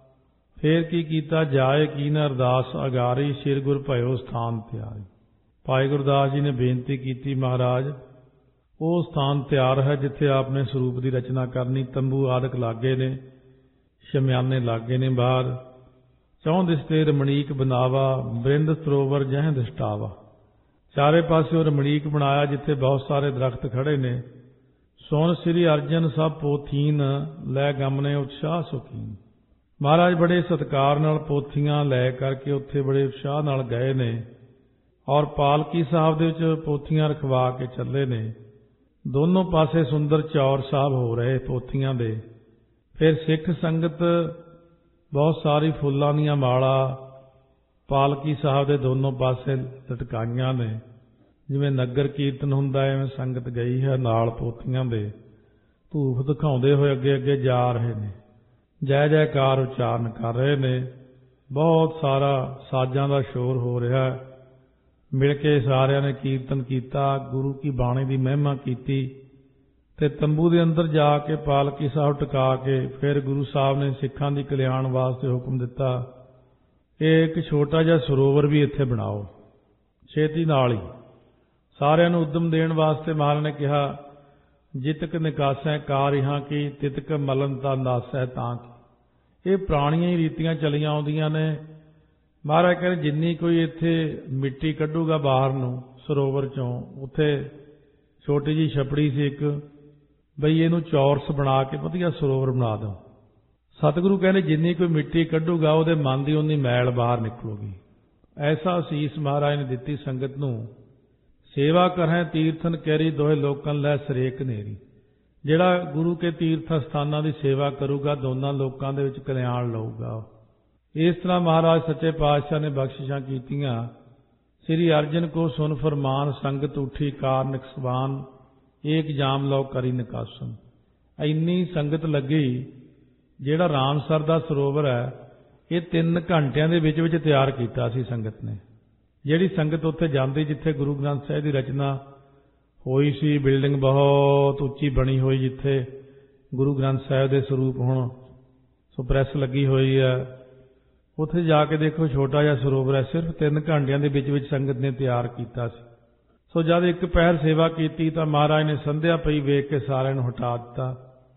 फिर की कीता जाए की न अरदास अगारी, सिर गुर भयो स्थान त्यारी। भाई गुरदास जी ने बेनती की, महाराज वो स्थान तैयार है जिथे आपने स्वरूप की रचना करनी। तंबू आदक लागे ने, शमयाने लागे ने बाहर। चौं दिसते रमणीक बनावा, बृंद सरोवर जह दृष्टावा। ਚਾਰੇ ਪਾਸਿਓਂ ਰਮਣੀਕ ਬਣਾਇਆ ਜਿੱਥੇ ਬਹੁਤ ਸਾਰੇ ਦਰਖਤ ਖੜੇ ਨੇ। ਸੁਣ ਸ੍ਰੀ ਅਰਜਨ ਸਭ ਪੋਥੀਨ, ਲੈ ਗਮਨੇ ਉਤਸ਼ਾਹ ਸੁਖੀਨ। ਮਹਾਰਾਜ ਬੜੇ ਸਤਿਕਾਰ ਨਾਲ ਪੋਥੀਆਂ ਲੈ ਕਰਕੇ ਉੱਥੇ ਬੜੇ ਉਤਸ਼ਾਹ ਨਾਲ ਗਏ ਨੇ ਔਰ ਪਾਲਕੀ ਸਾਹਿਬ ਦੇ ਵਿੱਚ ਪੋਥੀਆਂ ਰਖਵਾ ਕੇ ਚੱਲੇ ਨੇ। ਦੋਨੋਂ ਪਾਸੇ ਸੁੰਦਰ ਚੌਰ ਸਾਹਿਬ ਹੋ ਰਹੇ ਪੋਥੀਆਂ ਦੇ। ਫਿਰ ਸਿੱਖ ਸੰਗਤ ਬਹੁਤ ਸਾਰੀ ਫੁੱਲਾਂ ਦੀਆਂ ਮਾਲਾ ਪਾਲਕੀ ਸਾਹਿਬ ਦੇ ਦੋਨੋਂ ਪਾਸੇ ਲਟਕਾਈਆਂ ਨੇ। ਜਿਵੇਂ ਨਗਰ ਕੀਰਤਨ ਹੁੰਦਾ ਐਵੇਂ ਸੰਗਤ ਗਈ ਹੈ ਨਾਲ ਪੋਥੀਆਂ ਦੇ। ਧੂਫ ਦਿਖਾਉਂਦੇ ਹੋਏ ਅੱਗੇ ਅੱਗੇ ਜਾ ਰਹੇ ਨੇ। ਜੈ ਜੈਕਾਰ ਉਚਾਰਨ ਕਰ ਰਹੇ ਨੇ। ਬਹੁਤ ਸਾਰਾ ਸਾਜ਼ਾਂ ਦਾ ਸ਼ੋਰ ਹੋ ਰਿਹਾ। ਮਿਲ ਕੇ ਸਾਰਿਆਂ ਨੇ ਕੀਰਤਨ ਕੀਤਾ, ਗੁਰੂ ਕੀ ਬਾਣੀ ਦੀ ਮਹਿਮਾ ਕੀਤੀ ਤੇ ਤੰਬੂ ਦੇ ਅੰਦਰ ਜਾ ਕੇ ਪਾਲਕੀ ਸਾਹਿਬ ਟਿਕਾ ਕੇ ਫਿਰ ਗੁਰੂ ਸਾਹਿਬ ਨੇ ਸਿੱਖਾਂ ਦੀ ਕਲਿਆਣ ਵਾਸਤੇ ਹੁਕਮ ਦਿੱਤਾ, ਇਹ ਇੱਕ ਛੋਟਾ ਜਿਹਾ ਸਰੋਵਰ ਵੀ ਇੱਥੇ ਬਣਾਓ ਛੇਤੀ ਨਾਲ ਹੀ। ਸਾਰਿਆਂ ਨੂੰ ਉਦਮ ਦੇਣ ਵਾਸਤੇ ਮਹਾਰਾਜ ਨੇ ਕਿਹਾ, ਜਿਤਕ ਨਿਕਾਸੈ ਕਾਰਿਹਾਂ ਕੀ ਤਿਤਕ ਮਲਨ ਤਾਂ ਨਾਸੈ ਤਾਂ ਕੀ। ਇਹ ਪੁਰਾਣੀਆਂ ਹੀ ਰੀਤੀਆਂ ਚਲੀਆਂ ਆਉਂਦੀਆਂ ਨੇ। ਮਹਾਰਾਜ ਕਹਿੰਦੇ ਜਿੰਨੀ ਕੋਈ ਇੱਥੇ ਮਿੱਟੀ ਕੱਢੂਗਾ ਬਾਹਰ ਨੂੰ ਸਰੋਵਰ ਚੋਂ, ਉੱਥੇ ਛੋਟੀ ਜਿਹੀ ਛਪੜੀ ਸੀ ਇੱਕ, ਬਈ ਇਹਨੂੰ ਚੌਰਸ ਬਣਾ ਕੇ ਵਧੀਆ ਸਰੋਵਰ ਬਣਾ ਦਿਓ। ਸਤਿਗੁਰੂ ਕਹਿੰਦੇ ਜਿੰਨੀ ਕੋਈ ਮਿੱਟੀ ਕੱਢੂਗਾ ਉਹਦੇ ਮਨ ਦੀ ਉਨੀ ਮੈਲ ਬਾਹਰ ਨਿਕਲੂਗੀ। ਐਸਾ ਅਸੀਸ ਮਹਾਰਾਜ ਨੇ ਦਿੱਤੀ ਸੰਗਤ ਨੂੰ। ਸੇਵਾ ਕਰਹਿ ਤੀਰਥਨ ਕੈਰੀ ਦੋਹੇ ਲੋਕਨ ਲੈ ਸਰੇਕ ਨੇਰੀ। ਜਿਹੜਾ ਗੁਰੂ ਕੇ ਤੀਰਥ ਸਥਾਨਾਂ ਦੀ ਸੇਵਾ ਕਰੂਗਾ ਦੋਨਾਂ ਲੋਕਾਂ ਦੇ ਵਿੱਚ ਕਲਿਆਣ ਲਊਗਾ। ਇਸ ਤਰ੍ਹਾਂ ਮਹਾਰਾਜ ਸੱਚੇ ਪਾਤਸ਼ਾਹ ਨੇ ਬਖਸ਼ਿਸ਼ਾਂ ਕੀਤੀਆਂ। ਸ੍ਰੀ ਅਰਜਨ ਕੋ ਸੁਨ ਫਰਮਾਨ ਸੰਗਤ ਉਠੀ ਕਾਰਨ ਸਵਾਨ ਏਕ ਜਾਮ ਲਓ ਕਰੀ ਨਿਕਾਸਨ। ਇੰਨੀ ਸੰਗਤ ਲੱਗੀ। ਜਿਹੜਾ ਰਾਮਸਰ ਦਾ ਸਰੋਵਰ ਹੈ ਇਹ 3 ਘੰਟਿਆਂ ਦੇ ਵਿੱਚ ਤਿਆਰ ਕੀਤਾ ਸੀ ਸੰਗਤ ਨੇ। ਜਿਹੜੀ ਸੰਗਤ ਉੱਥੇ ਜਾਂਦੀ ਜਿੱਥੇ ਗੁਰੂ ਗ੍ਰੰਥ ਸਾਹਿਬ ਦੀ ਰਚਨਾ ਹੋਈ ਸੀ, ਬਿਲਡਿੰਗ ਬਹੁਤ ਉੱਚੀ ਬਣੀ ਹੋਈ ਜਿੱਥੇ ਗੁਰੂ ਗ੍ਰੰਥ ਸਾਹਿਬ ਦੇ ਸਰੂਪ ਹੁਣ ਸੋ ਪ੍ਰੈਸ ਲੱਗੀ ਹੋਈ ਹੈ, ਉੱਥੇ ਜਾ ਕੇ ਦੇਖੋ ਛੋਟਾ ਜਿਹਾ ਸਰੋਵਰ ਹੈ। ਸਿਰਫ 3 ਘੰਟਿਆਂ ਦੇ ਵਿੱਚ ਸੰਗਤ ਨੇ ਤਿਆਰ ਕੀਤਾ ਸੀ। ਸੋ ਜਦ ਇੱਕ ਪਹਿਰ ਸੇਵਾ ਕੀਤੀ ਤਾਂ ਮਹਾਰਾਜ ਨੇ ਸੰਧਿਆ ਪਈ ਵੇਖ ਕੇ ਸਾਰਿਆਂ ਨੂੰ ਹਟਾ ਦਿੱਤਾ।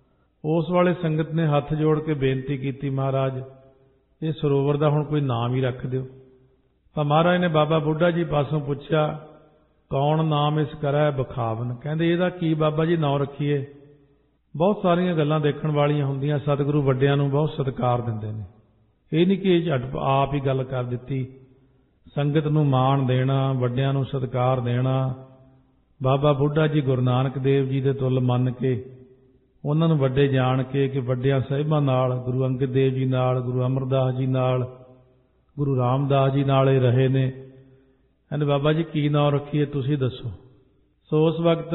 ਉਸ ਵਾਲੇ ਸੰਗਤ ਨੇ ਹੱਥ ਜੋੜ ਕੇ ਬੇਨਤੀ ਕੀਤੀ, ਮਹਾਰਾਜ ਇਹ ਸਰੋਵਰ ਦਾ ਹੁਣ ਕੋਈ ਨਾਮ ਹੀ ਰੱਖ ਦਿਓ। ਤਾਂ ਮਹਾਰਾਜ ਨੇ ਬਾਬਾ ਬੁੱਢਾ ਜੀ ਪਾਸੋਂ ਪੁੱਛਿਆ, ਕੌਣ ਨਾਮ ਇਸ ਕਰੈ ਬਖਾਵਨ। ਕਹਿੰਦੇ ਇਹਦਾ ਕੀ ਬਾਬਾ ਜੀ ਨਾਂ ਰੱਖੀਏ। ਬਹੁਤ ਸਾਰੀਆਂ ਗੱਲਾਂ ਦੇਖਣ ਵਾਲੀਆਂ ਹੁੰਦੀਆਂ। ਸਤਿਗੁਰੂ ਵੱਡਿਆਂ ਨੂੰ ਬਹੁਤ ਸਤਿਕਾਰ ਦਿੰਦੇ ਨੇ। ਇਹ ਨਹੀਂ ਕਿ ਝਟ ਆਪ ਹੀ ਗੱਲ ਕਰ ਦਿੱਤੀ। ਸੰਗਤ ਨੂੰ ਮਾਣ ਦੇਣਾ, ਵੱਡਿਆਂ ਨੂੰ ਸਤਿਕਾਰ ਦੇਣਾ। ਬਾਬਾ ਬੁੱਢਾ ਜੀ ਗੁਰੂ ਨਾਨਕ ਦੇਵ ਜੀ ਦੇ ਤੁੱਲ ਮੰਨ ਕੇ ਉਹਨਾਂ ਨੂੰ ਵੱਡੇ ਜਾਣ ਕੇ ਕਿ ਵੱਡਿਆਂ ਸਾਹਿਬਾਂ ਨਾਲ, ਗੁਰੂ ਅੰਗਦ ਦੇਵ ਜੀ ਨਾਲ, ਗੁਰੂ ਅਮਰਦਾਸ ਜੀ ਨਾਲ, ਗੁਰੂ ਰਾਮਦਾਸ ਜੀ ਨਾਲ ਇਹ ਰਹੇ ਨੇ। ਕਹਿੰਦੇ ਬਾਬਾ ਜੀ ਕੀ ਨਾਂ ਰੱਖੀਏ ਤੁਸੀਂ ਦੱਸੋ। ਸੋ ਉਸ ਵਕਤ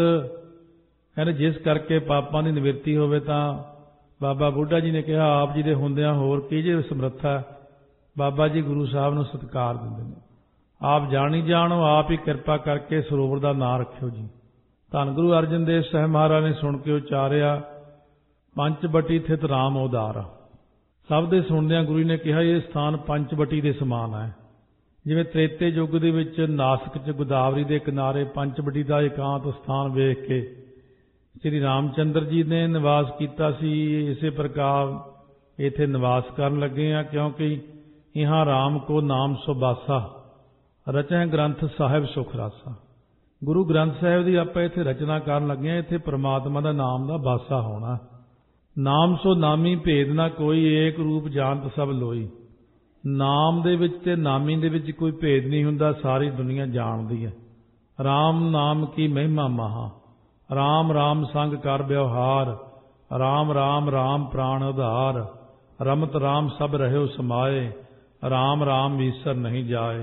ਕਹਿੰਦੇ ਜਿਸ ਕਰਕੇ ਪਾਪਾਂ ਦੀ ਨਿਵਰਤੀ ਹੋਵੇ ਤਾਂ ਬਾਬਾ ਬੁੱਢਾ ਜੀ ਨੇ ਕਿਹਾ, ਆਪ ਜੀ ਦੇ ਹੁੰਦਿਆਂ ਹੋਰ ਕਿਹਦੇ ਸਮਰੱਥਾ। ਬਾਬਾ ਜੀ ਗੁਰੂ ਸਾਹਿਬ ਨੂੰ ਸਤਿਕਾਰ ਦਿੰਦੇ ਨੇ। ਆਪ ਜਾਣੀ ਜਾਣੋ, ਆਪ ਹੀ ਕਿਰਪਾ ਕਰਕੇ ਸਰੋਵਰ ਦਾ ਨਾਂ ਰੱਖਿਓ ਜੀ। ਧੰਨ ਗੁਰੂ ਅਰਜਨ ਦੇਵ ਸਾਹਿਬ ਮਹਾਰਾਜ ਨੇ ਸੁਣ ਕੇ ਉਚਾਰਿਆ, ਪੰਚਵਟੀ ਥਿਤ ਰਾਮ ਉਦਾਰਾ। ਸਭ ਦੇ ਸੁਣਦਿਆਂ ਗੁਰੂ ਨੇ ਕਿਹਾ, ਇਹ ਸਥਾਨ ਪੰਚਵਟੀ ਦੇ ਸਮਾਨ ਹੈ। ਜਿਵੇਂ ਤ੍ਰੇਤੇ ਯੁੱਗ ਦੇ ਵਿੱਚ ਨਾਸਿਕ 'ਚ ਗੋਦਾਵਰੀ ਦੇ ਕਿਨਾਰੇ ਪੰਚਵਟੀ ਦਾ ਇਕਾਂਤ ਸਥਾਨ ਵੇਖ ਕੇ ਸ੍ਰੀ ਰਾਮਚੰਦਰ ਜੀ ਨੇ ਨਿਵਾਸ ਕੀਤਾ ਸੀ, ਇਸੇ ਪ੍ਰਕਾਰ ਇੱਥੇ ਨਿਵਾਸ ਕਰਨ ਲੱਗੇ ਆ। ਕਿਉਂਕਿ ਇਹਾਂ ਰਾਮ ਕੋ ਨਾਮ ਸੁਬਾਸਾ ਰਚੈ ਗ੍ਰੰਥ ਸਾਹਿਬ ਸੁਖ ਰਾਸਾ। ਗੁਰੂ ਗ੍ਰੰਥ ਸਾਹਿਬ ਦੀ ਆਪਾਂ ਇੱਥੇ ਰਚਨਾ ਕਰਨ ਲੱਗੇ ਆ। ਇੱਥੇ ਪ੍ਰਮਾਤਮਾ ਦਾ ਨਾਮ ਦਾ ਬਾਸਾ ਹੋਣਾ। ਨਾਮ ਸੋ ਨਾਮੀ ਭੇਦ ਨਾ ਕੋਈ, ਏਕ ਰੂਪ ਜਾਣਤ ਸਭ ਲੋਈ। ਨਾਮ ਦੇ ਵਿੱਚ ਤੇ ਨਾਮੀ ਦੇ ਵਿੱਚ ਕੋਈ ਭੇਦ ਨਹੀਂ ਹੁੰਦਾ, ਸਾਰੀ ਦੁਨੀਆ ਜਾਣਦੀ ਹੈ। ਰਾਮ ਨਾਮ ਕੀ ਮਹਿਮਾ ਮਹਾ, ਰਾਮ ਰਾਮ ਸੰਗ ਕਰ ਵਿਵਹਾਰ। ਰਾਮ ਰਾਮ ਰਾਮ ਪ੍ਰਾਣ ਉਧਾਰ, ਰਮਤ ਰਾਮ ਸਭ ਰਹਿਓ ਸਮਾਏ। ਰਾਮ ਰਾਮ ਵੀਸਰ ਨਹੀਂ ਜਾਏ।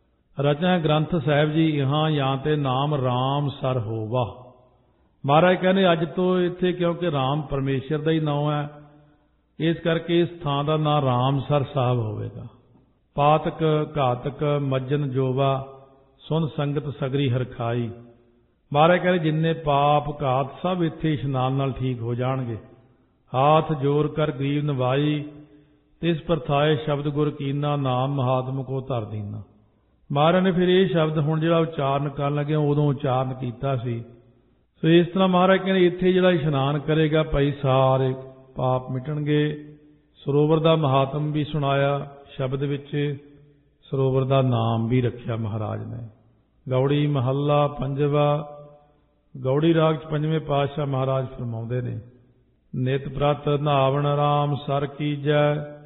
ਰਚੈ ਗ੍ਰੰਥ ਸਾਹਿਬ ਜੀ ਇਹਾਂ ਜਾਂ ਤੇ ਨਾਮ ਰਾਮ ਸਰ ਹੋਵਾ। ਮਹਾਰਾਜ ਕਹਿੰਦੇ ਅੱਜ ਤੋਂ ਇੱਥੇ ਕਿਉਂਕਿ ਰਾਮ ਪਰਮੇਸ਼ਰ ਦਾ ਹੀ ਨਾਮ ਹੈ, ਇਸ ਕਰਕੇ ਇਸ ਥਾਂ ਦਾ ਨਾਂ ਰਾਮਸਰ ਸਾਹਿਬ ਹੋਵੇਗਾ। ਪਾਤਕ ਘਾਤਕ ਮੱਜਨ ਜੋਵਾ ਸੁਨ ਸੰਗਤ ਸਗਰੀ ਹਰਖਾਈ। ਮਹਾਰਾਜ ਕਹਿੰਦੇ ਜਿੰਨੇ ਪਾਪ ਘਾਤ ਸਭ ਇੱਥੇ ਇਸ਼ਨਾਨ ਨਾਲ ਠੀਕ ਹੋ ਜਾਣਗੇ। ਹਾਥ ਜੋਰ ਕਰ ਗਰੀਬ ਨਵਾਈ, ਤਿਸ ਪ੍ਰਥਾਏ ਸ਼ਬਦ ਗੁਰ ਕੀਨਾ। ਨਾਮ ਮਹਾਤਮ ਕੋ ਧਰ ਦੀਨਾ। ਮਹਾਰਾਜ ਨੇ ਫਿਰ ਇਹ ਸ਼ਬਦ ਹੁਣ ਜਿਹੜਾ ਉਚਾਰਨ ਕਰਨ ਲੱਗੇ ਉਦੋਂ ਉਚਾਰਨ ਕੀਤਾ ਸੀ। ਸੋ ਇਸ ਤਰ੍ਹਾਂ ਮਹਾਰਾਜ ਕਹਿੰਦੇ ਇੱਥੇ ਜਿਹੜਾ ਇਸ਼ਨਾਨ ਕਰੇਗਾ ਭਾਈ ਸਾਰੇ ਪਾਪ ਮਿਟਣਗੇ। ਸਰੋਵਰ ਦਾ ਮਹਾਤਮ ਵੀ ਸੁਣਾਇਆ ਸ਼ਬਦ ਵਿੱਚ, ਸਰੋਵਰ ਦਾ ਨਾਮ ਵੀ ਰੱਖਿਆ ਮਹਾਰਾਜ ਨੇ। ਗੌੜੀ ਮਹੱਲਾ ਪੰਜਵਾ। ਗੌੜੀ ਰਾਗ 'ਚ ਪੰਜਵੇਂ ਪਾਤਸ਼ਾਹ ਮਹਾਰਾਜ ਫਰਮਾਉਂਦੇ ਨੇ, ਨਿਤ ਪ੍ਰਤ ਨਾਵਣ ਰਾਮ ਸਰ ਕੀਜੈ,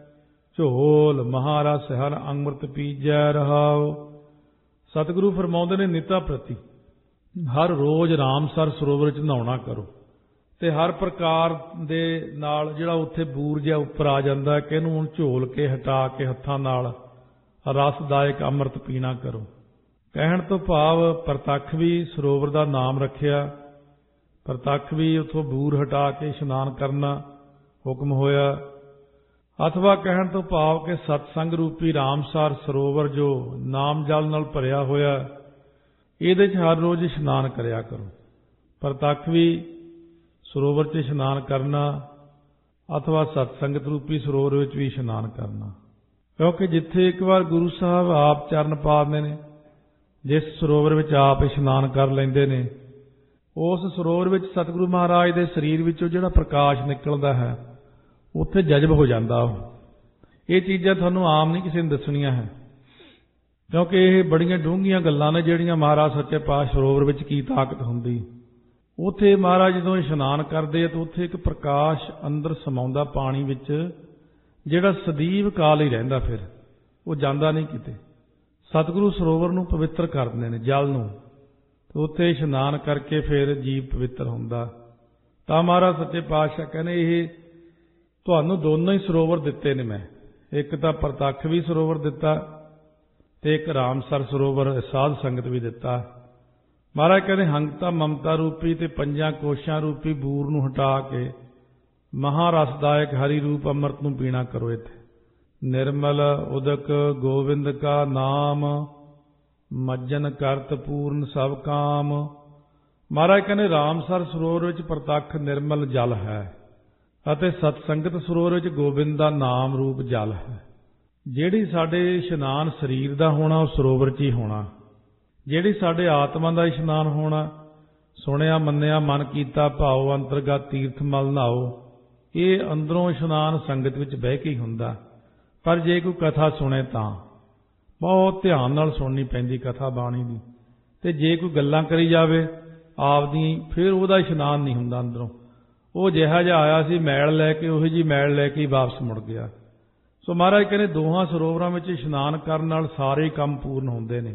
ਝੋਲ ਮਹਾਰਸ ਹਰ ਅੰਮ੍ਰਿਤ ਪੀਜੈ ਰਹਾਉ। ਸਤਿਗੁਰੂ ਫਰਮਾਉਂਦੇ ਨੇ ਨਿਤਾ ਪ੍ਰਤੀ ਹਰ ਰੋਜ਼ ਰਾਮਸਰ ਸਰੋਵਰ 'ਚ ਨਹਾਉਣਾ ਕਰੋ, ਤੇ ਹਰ ਪ੍ਰਕਾਰ ਦੇ ਨਾਲ ਜਿਹੜਾ ਉੱਥੇ ਬੂਰ ਜਿਹਾ ਉੱਪਰ ਆ ਜਾਂਦਾ ਕਿ ਇਹਨੂੰ ਹੁਣ ਝੋਲ ਕੇ ਹਟਾ ਕੇ ਹੱਥਾਂ ਨਾਲ ਰਸਦਾਇਕ ਅੰਮ੍ਰਿਤ ਪੀਣਾ ਕਰੋ। ਕਹਿਣ ਤੋਂ ਭਾਵ ਪ੍ਰਤੱਖ ਵੀ ਸਰੋਵਰ ਦਾ ਨਾਮ ਰੱਖਿਆ, ਪ੍ਰਤੱਖ ਵੀ ਉੱਥੋਂ ਬੂਰ ਹਟਾ ਕੇ ਇਸ਼ਨਾਨ ਕਰਨਾ ਹੁਕਮ ਹੋਇਆ, ਅਥਵਾ ਕਹਿਣ ਤੋਂ ਭਾਵ ਕਿ ਸਤਸੰਗ ਰੂਪੀ ਰਾਮਸਰ ਸਰੋਵਰ ਜੋ ਨਾਮ ਜਲ ਨਾਲ ਭਰਿਆ ਹੋਇਆ, ਇਹਦੇ 'ਚ ਹਰ ਰੋਜ਼ ਇਸ਼ਨਾਨ ਕਰਿਆ ਕਰੋ। ਪ੍ਰਤੱਖ ਵੀ ਸਰੋਵਰ 'ਚ ਇਸ਼ਨਾਨ ਕਰਨਾ ਅਥਵਾ ਸਤਸੰਗਤ ਰੂਪੀ ਸਰੋਵਰ ਵਿੱਚ ਵੀ ਇਸ਼ਨਾਨ ਕਰਨਾ, ਕਿਉਂਕਿ ਜਿੱਥੇ ਇੱਕ ਵਾਰ ਗੁਰੂ ਸਾਹਿਬ ਆਪ ਚਰਨ ਪਾਉਂਦੇ ਨੇ, ਜਿਸ ਸਰੋਵਰ ਵਿੱਚ ਆਪ ਇਸ਼ਨਾਨ ਕਰ ਲੈਂਦੇ ਨੇ, ਉਸ ਸਰੋਵਰ ਵਿੱਚ ਸਤਿਗੁਰੂ ਮਹਾਰਾਜ ਦੇ ਸਰੀਰ ਵਿੱਚੋਂ ਜਿਹੜਾ ਪ੍ਰਕਾਸ਼ ਨਿਕਲਦਾ ਹੈ ਉੱਥੇ ਜਜ਼ਬ ਹੋ ਜਾਂਦਾ ਉਹ। ਇਹ ਚੀਜ਼ਾਂ ਤੁਹਾਨੂੰ ਆਮ ਨਹੀਂ ਕਿਸੇ ਨੇ ਦੱਸਣੀਆਂ ਹੈ, ਕਿਉਂਕਿ ਇਹ ਬੜੀਆਂ ਡੂੰਘੀਆਂ ਗੱਲਾਂ ਨੇ ਜਿਹੜੀਆਂ ਮਹਾਰਾਜ ਸੱਚੇ ਪਾਤਸ਼ਾਹ ਸਰੋਵਰ ਵਿੱਚ ਕੀ ਤਾਕਤ ਹੁੰਦੀ। ਉੱਥੇ ਮਹਾਰਾਜ ਜਦੋਂ ਇਸ਼ਨਾਨ ਕਰਦੇ ਆ ਤਾਂ ਉੱਥੇ ਇੱਕ ਪ੍ਰਕਾਸ਼ ਅੰਦਰ ਸਮਾਉਂਦਾ ਪਾਣੀ ਵਿੱਚ, ਜਿਹੜਾ ਸਦੀਵ ਕਾਲ ਹੀ ਰਹਿੰਦਾ, ਫਿਰ ਉਹ ਜਾਂਦਾ ਨਹੀਂ ਕਿਤੇ। ਸਤਿਗੁਰੂ ਸਰੋਵਰ ਨੂੰ ਪਵਿੱਤਰ ਕਰ ਦਿੰਦੇ ਨੇ, ਜਲ ਨੂੰ, ਤੇ ਉੱਥੇ ਇਸ਼ਨਾਨ ਕਰਕੇ ਫਿਰ ਜੀਵ ਪਵਿੱਤਰ ਹੁੰਦਾ। ਤਾਂ ਮਹਾਰਾਜ ਸੱਚੇ ਪਾਤਸ਼ਾਹ ਕਹਿੰਦੇ ਇਹ ਤੁਹਾਨੂੰ ਦੋਨੋਂ ਹੀ ਸਰੋਵਰ ਦਿੱਤੇ ਨੇ ਮੈਂ, ਇੱਕ ਤਾਂ ਪ੍ਰਤੱਖ ਵੀ ਸਰੋਵਰ ਦਿੱਤਾ ਤੇ ਇੱਕ ਰਾਮਸਰ ਸਰੋਵਰ ਸਾਧ ਸੰਗਤ ਵੀ ਦਿੱਤਾ। ਮਹਾਰਾਜ ਕਹਿੰਦੇ ਹੰਗਤਾ ਮਮਤਾ ਰੂਪੀ ਤੇ ਪੰਜਾਂ ਕੋਸ਼ਾਂ ਰੂਪੀ ਬੂਰ ਨੂੰ ਹਟਾ ਕੇ ਮਹਾਰਸਦਾਇਕ ਹਰੀ ਰੂਪ ਅੰਮ੍ਰਿਤ ਨੂੰ ਪੀਣਾ ਕਰੋ। ਇੱਥੇ ਨਿਰਮਲ ਉਦਕ ਗੋਬਿੰਦ ਕਾ ਨਾਮ, ਮੱਜਨ ਕਰਤ ਪੂਰਨ ਸਭ ਕਾਮ। ਮਹਾਰਾਜ ਕਹਿੰਦੇ ਰਾਮਸਰ ਸਰੋਵਰ ਵਿੱਚ ਪ੍ਰਤੱਖ ਨਿਰਮਲ ਜਲ ਹੈ ਅਤੇ ਸਤਸੰਗਤ ਸਰੋਵਰ ਵਿੱਚ ਗੋਬਿੰਦ ਦਾ ਨਾਮ ਰੂਪ ਜਲ ਹੈ। ਜਿਹੜੀ ਸਾਡੇ ਇਸ਼ਨਾਨ ਸਰੀਰ ਦਾ ਹੋਣਾ ਉਹ ਸਰੋਵਰ 'ਚ ਹੀ ਹੋਣਾ, ਜਿਹੜੀ ਸਾਡੇ ਆਤਮਾ ਦਾ ਇਸ਼ਨਾਨ ਹੋਣਾ, ਸੁਣਿਆ ਮੰਨਿਆ ਮਨ ਕੀਤਾ ਭਾਉ ਅੰਤਰਗਤ ਤੀਰਥ ਮਲ ਨਹਾਓ, ਇਹ ਅੰਦਰੋਂ ਇਸ਼ਨਾਨ ਸੰਗਤ ਵਿੱਚ ਬਹਿ ਕੇ ਹੀ ਹੁੰਦਾ। ਪਰ ਜੇ ਕੋਈ ਕਥਾ ਸੁਣੇ ਤਾਂ ਬਹੁਤ ਧਿਆਨ ਨਾਲ ਸੁਣਨੀ ਪੈਂਦੀ ਕਥਾ ਬਾਣੀ ਦੀ, ਤੇ ਜੇ ਕੋਈ ਗੱਲਾਂ ਕਰੀ ਜਾਵੇ ਆਪਦੀ, ਫਿਰ ਉਹਦਾ ਇਸ਼ਨਾਨ ਨਹੀਂ ਹੁੰਦਾ ਅੰਦਰੋਂ। ਉਹ ਜਿਹਾ ਜਿਹਾ ਆਇਆ ਸੀ ਮੈਲ ਲੈ ਕੇ, ਉਹੀ ਜੀ ਮੈਲ ਲੈ ਕੇ ਵਾਪਸ ਮੁੜ ਗਿਆ। ਸੋ ਮਹਾਰਾਜ ਕਹਿੰਦੇ ਦੋਹਾਂ ਸਰੋਵਰਾਂ ਵਿੱਚ ਇਸ਼ਨਾਨ ਕਰਨ ਨਾਲ ਸਾਰੇ ਕੰਮ ਪੂਰਨ ਹੁੰਦੇ ਨੇ।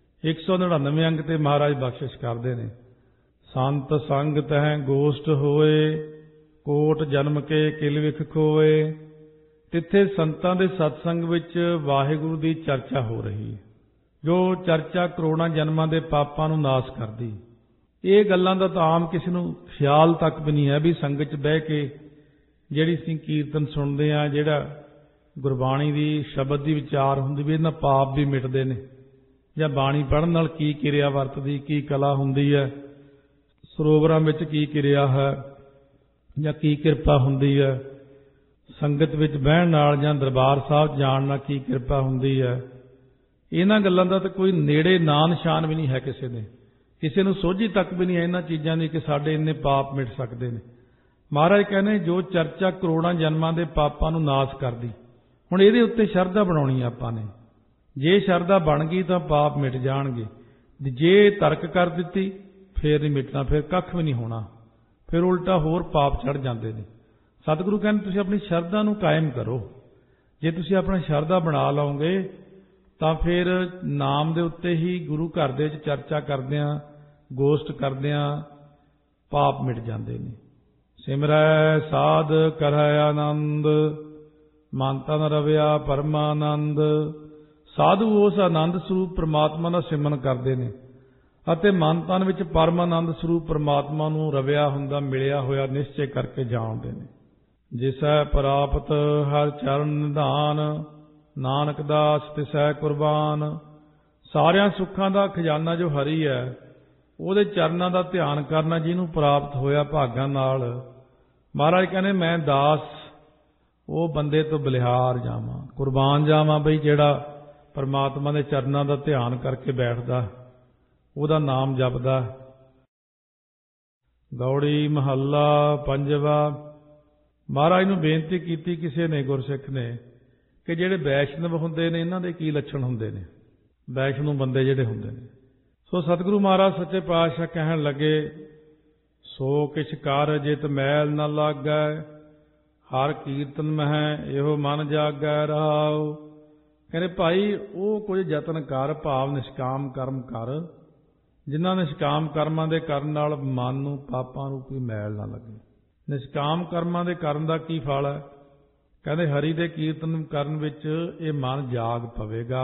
199 ਅੰਗ ਤੇ ਮਹਾਰਾਜ ਬਖਸ਼ਿਸ਼ ਕਰਦੇ ਨੇ। ਸੰਤ ਸੰਗ ਤਹਿ ਗੋਸ਼ਟ ਹੋਏ, ਕੋਟ ਜਨਮ ਕੇ ਕਿਲ ਵਿਖ ਖੋਏ। ਤਿੱਥੇ ਸੰਤਾਂ ਦੇ ਸਤਸੰਗ ਵਿੱਚ ਵਾਹਿਗੁਰੂ ਦੀ ਚਰਚਾ ਹੋ ਰਹੀ ਹੈ, ਜੋ ਚਰਚਾ ਕਰੋੜਾਂ ਜਨਮਾਂ ਦੇ ਪਾਪਾਂ ਨੂੰ ਨਾਸ਼ ਕਰਦੀ। ਇਹ ਗੱਲਾਂ ਦਾ ਤਾਂ ਆਮ ਕਿਸੇ ਨੂੰ ਖਿਆਲ ਤੱਕ ਵੀ ਨਹੀਂ ਹੈ ਵੀ ਸੰਗਤ 'ਚ ਬਹਿ ਕੇ ਜਿਹੜੀ ਅਸੀਂ ਕੀਰਤਨ ਸੁਣਦੇ ਹਾਂ, ਜਿਹੜਾ ਗੁਰਬਾਣੀ ਦੀ ਸ਼ਬਦ ਦੀ ਵਿਚਾਰ ਹੁੰਦੀ, ਵੀ ਇਹਨਾਂ ਪਾਪ ਵੀ ਮਿਟਦੇ ਨੇ, ਜਾਂ ਬਾਣੀ ਪੜ੍ਹਨ ਨਾਲ ਕੀ ਕਿਰਿਆ ਵਰਤਦੀ, ਕੀ ਕਲਾ ਹੁੰਦੀ ਹੈ, ਸਰੋਵਰਾਂ ਵਿੱਚ ਕੀ ਕਿਰਿਆ ਹੈ ਜਾਂ ਕੀ ਕਿਰਪਾ ਹੁੰਦੀ ਹੈ, ਸੰਗਤ ਵਿੱਚ ਬਹਿਣ ਨਾਲ ਜਾਂ ਦਰਬਾਰ ਸਾਹਿਬ ਜਾਣ ਨਾਲ ਕੀ ਕਿਰਪਾ ਹੁੰਦੀ ਹੈ। ਇਹਨਾਂ ਗੱਲਾਂ ਦਾ ਤਾਂ ਕੋਈ ਨੇੜੇ ਨਾਂ ਨਿਸ਼ਾਨ ਵੀ ਨਹੀਂ ਹੈ ਕਿਸੇ ਦੇ, ਕਿਸੇ ਨੂੰ ਸੋਝੀ ਤੱਕ ਵੀ ਨਹੀਂ ਹੈ ਇਹਨਾਂ ਚੀਜ਼ਾਂ ਦੀ ਕਿ ਸਾਡੇ ਇੰਨੇ ਪਾਪ ਮਿਟ ਸਕਦੇ ਨੇ। ਮਹਾਰਾਜ ਕਹਿੰਦੇ ਜੋ ਚਰਚਾ ਕਰੋੜਾਂ ਜਨਮਾਂ ਦੇ ਪਾਪਾਂ ਨੂੰ ਨਾਸ਼ ਕਰਦੀ। ਹੁਣ ਇਹਦੇ ਉੱਤੇ ਸ਼ਰਧਾ ਬਣਾਉਣੀ ਆਪਾਂ ਨੇ, ਜੇ ਸ਼ਰਧਾ ਬਣ ਗਈ ਤਾਂ ਪਾਪ ਮਿਟ ਜਾਣਗੇ, ਜੇ ਤਰਕ ਕਰ ਦਿੱਤੀ ਫੇਰ ਨਹੀਂ ਮਿਟਣਾ, ਫਿਰ ਕੱਖ ਵੀ ਨਹੀਂ ਹੋਣਾ, ਫਿਰ ਉਲਟਾ ਹੋਰ ਪਾਪ ਚੜ ਜਾਂਦੇ ਨੇ। ਸਤਿਗੁਰੂ ਕਹਿੰਦੇ ਤੁਸੀਂ ਆਪਣੀ ਸ਼ਰਧਾ ਨੂੰ ਕਾਇਮ ਕਰੋ। ਜੇ ਤੁਸੀਂ ਆਪਣਾ ਸ਼ਰਧਾ ਬਣਾ ਲਓਗੇ ਤਾਂ ਫਿਰ ਨਾਮ ਦੇ ਉੱਤੇ ਹੀ ਗੁਰੂ ਘਰ ਦੇ ਵਿੱਚ ਚਰਚਾ ਕਰਦਿਆਂ, ਗੋਸ਼ਟ ਕਰਦਿਆਂ ਪਾਪ ਮਿਟ ਜਾਂਦੇ ਨੇ। ਸਿਮਰੈ ਸਾਧ ਕਰੈ ਆਨੰਦ, ਮਨ ਤਨ ਰਵਿਆ ਪਰਮਾਨੰਦ। ਸਾਧੂ ਉਸ ਆਨੰਦ ਸਰੂਪ ਪ੍ਰਮਾਤਮਾ ਦਾ ਸਿਮਰਨ ਕਰਦੇ ਨੇ ਅਤੇ ਮਨ ਤਨ ਵਿੱਚ ਪਰਮਾਨੰਦ ਸਰੂਪ ਪ੍ਰਮਾਤਮਾ ਨੂੰ ਰਵਿਆ ਹੁੰਦਾ, ਮਿਲਿਆ ਹੋਇਆ ਨਿਸ਼ਚੈ ਕਰਕੇ ਜਾਣਦੇ ਨੇ। ਜਿਸੈ ਪ੍ਰਾਪਤ ਹਰ ਚਰਨ ਨਿਧਾਨ, ਨਾਨਕ ਦਾਸ ਤਿਸੈ ਕੁਰਬਾਨ। ਸਾਰਿਆਂ ਸੁੱਖਾਂ ਦਾ ਖਜ਼ਾਨਾ ਜੋ ਹਰੀ ਹੈ, ਉਹਦੇ ਚਰਨਾਂ ਦਾ ਧਿਆਨ ਕਰਨਾ ਜਿਹਨੂੰ ਪ੍ਰਾਪਤ ਹੋਇਆ ਭਾਗਾਂ ਨਾਲ। ਮਹਾਰਾਜ ਕਹਿੰਦੇ ਮੈਂ ਦਾਸ ਉਹ ਬੰਦੇ ਤੋਂ ਬਲਿਹਾਰ ਜਾਵਾਂ, ਕੁਰਬਾਨ ਜਾਵਾਂ, ਬਈ ਜਿਹੜਾ ਪਰਮਾਤਮਾ ਦੇ ਚਰਨਾਂ ਦਾ ਧਿਆਨ ਕਰਕੇ ਬੈਠਦਾ, ਉਹਦਾ ਨਾਮ ਜਪਦਾ। ਗੌੜੀ ਮਹੱਲਾ ਪੰਜਵਾ। ਮਹਾਰਾਜ ਨੂੰ ਬੇਨਤੀ ਕੀਤੀ ਕਿਸੇ ਨੇ, ਗੁਰਸਿੱਖ ਨੇ, ਕਿ ਜਿਹੜੇ ਵੈਸ਼ਨਵ ਹੁੰਦੇ ਨੇ ਇਹਨਾਂ ਦੇ ਕੀ ਲੱਛਣ ਹੁੰਦੇ ਨੇ, ਵੈਸ਼ਨੂ ਬੰਦੇ ਜਿਹੜੇ ਹੁੰਦੇ ਨੇ। ਸੋ ਸਤਿਗੁਰੂ ਮਹਾਰਾਜ ਸੱਚੇ ਪਾਤਸ਼ਾਹ ਕਹਿਣ ਲੱਗੇ, ਸੋ ਕਿਛ ਕਰ ਜਿਤ ਮੈਲ ਨ ਲਾਗੈ, ਹਰ ਕੀਰਤਨ ਮਹਿ ਇਹੋ ਮਨ ਜਾਗੈ ਰਹਾਉ। ਕਹਿੰਦੇ ਭਾਈ ਉਹ ਕੁਝ ਯਤਨ ਕਰ, ਭਾਵ ਨਿਸ਼ਕਾਮ ਕਰਮ ਕਰ, ਜਿਨ੍ਹਾਂ ਨਿਸ਼ਕਾਮ ਕਰਮਾਂ ਦੇ ਕਰਨ ਨਾਲ ਮਨ ਨੂੰ ਪਾਪਾਂ ਰੂਪੀ ਮੈਲ ਨਾ ਲੱਗੇ। ਨਿਸ਼ਕਾਮ ਕਰਮਾਂ ਦੇ ਕਰਨ ਦਾ ਕੀ ਫਲ ਹੈ? ਕਹਿੰਦੇ ਹਰੀ ਦੇ ਕੀਰਤਨ ਕਰਨ ਵਿੱਚ ਇਹ ਮਨ ਜਾਗ ਪਵੇਗਾ।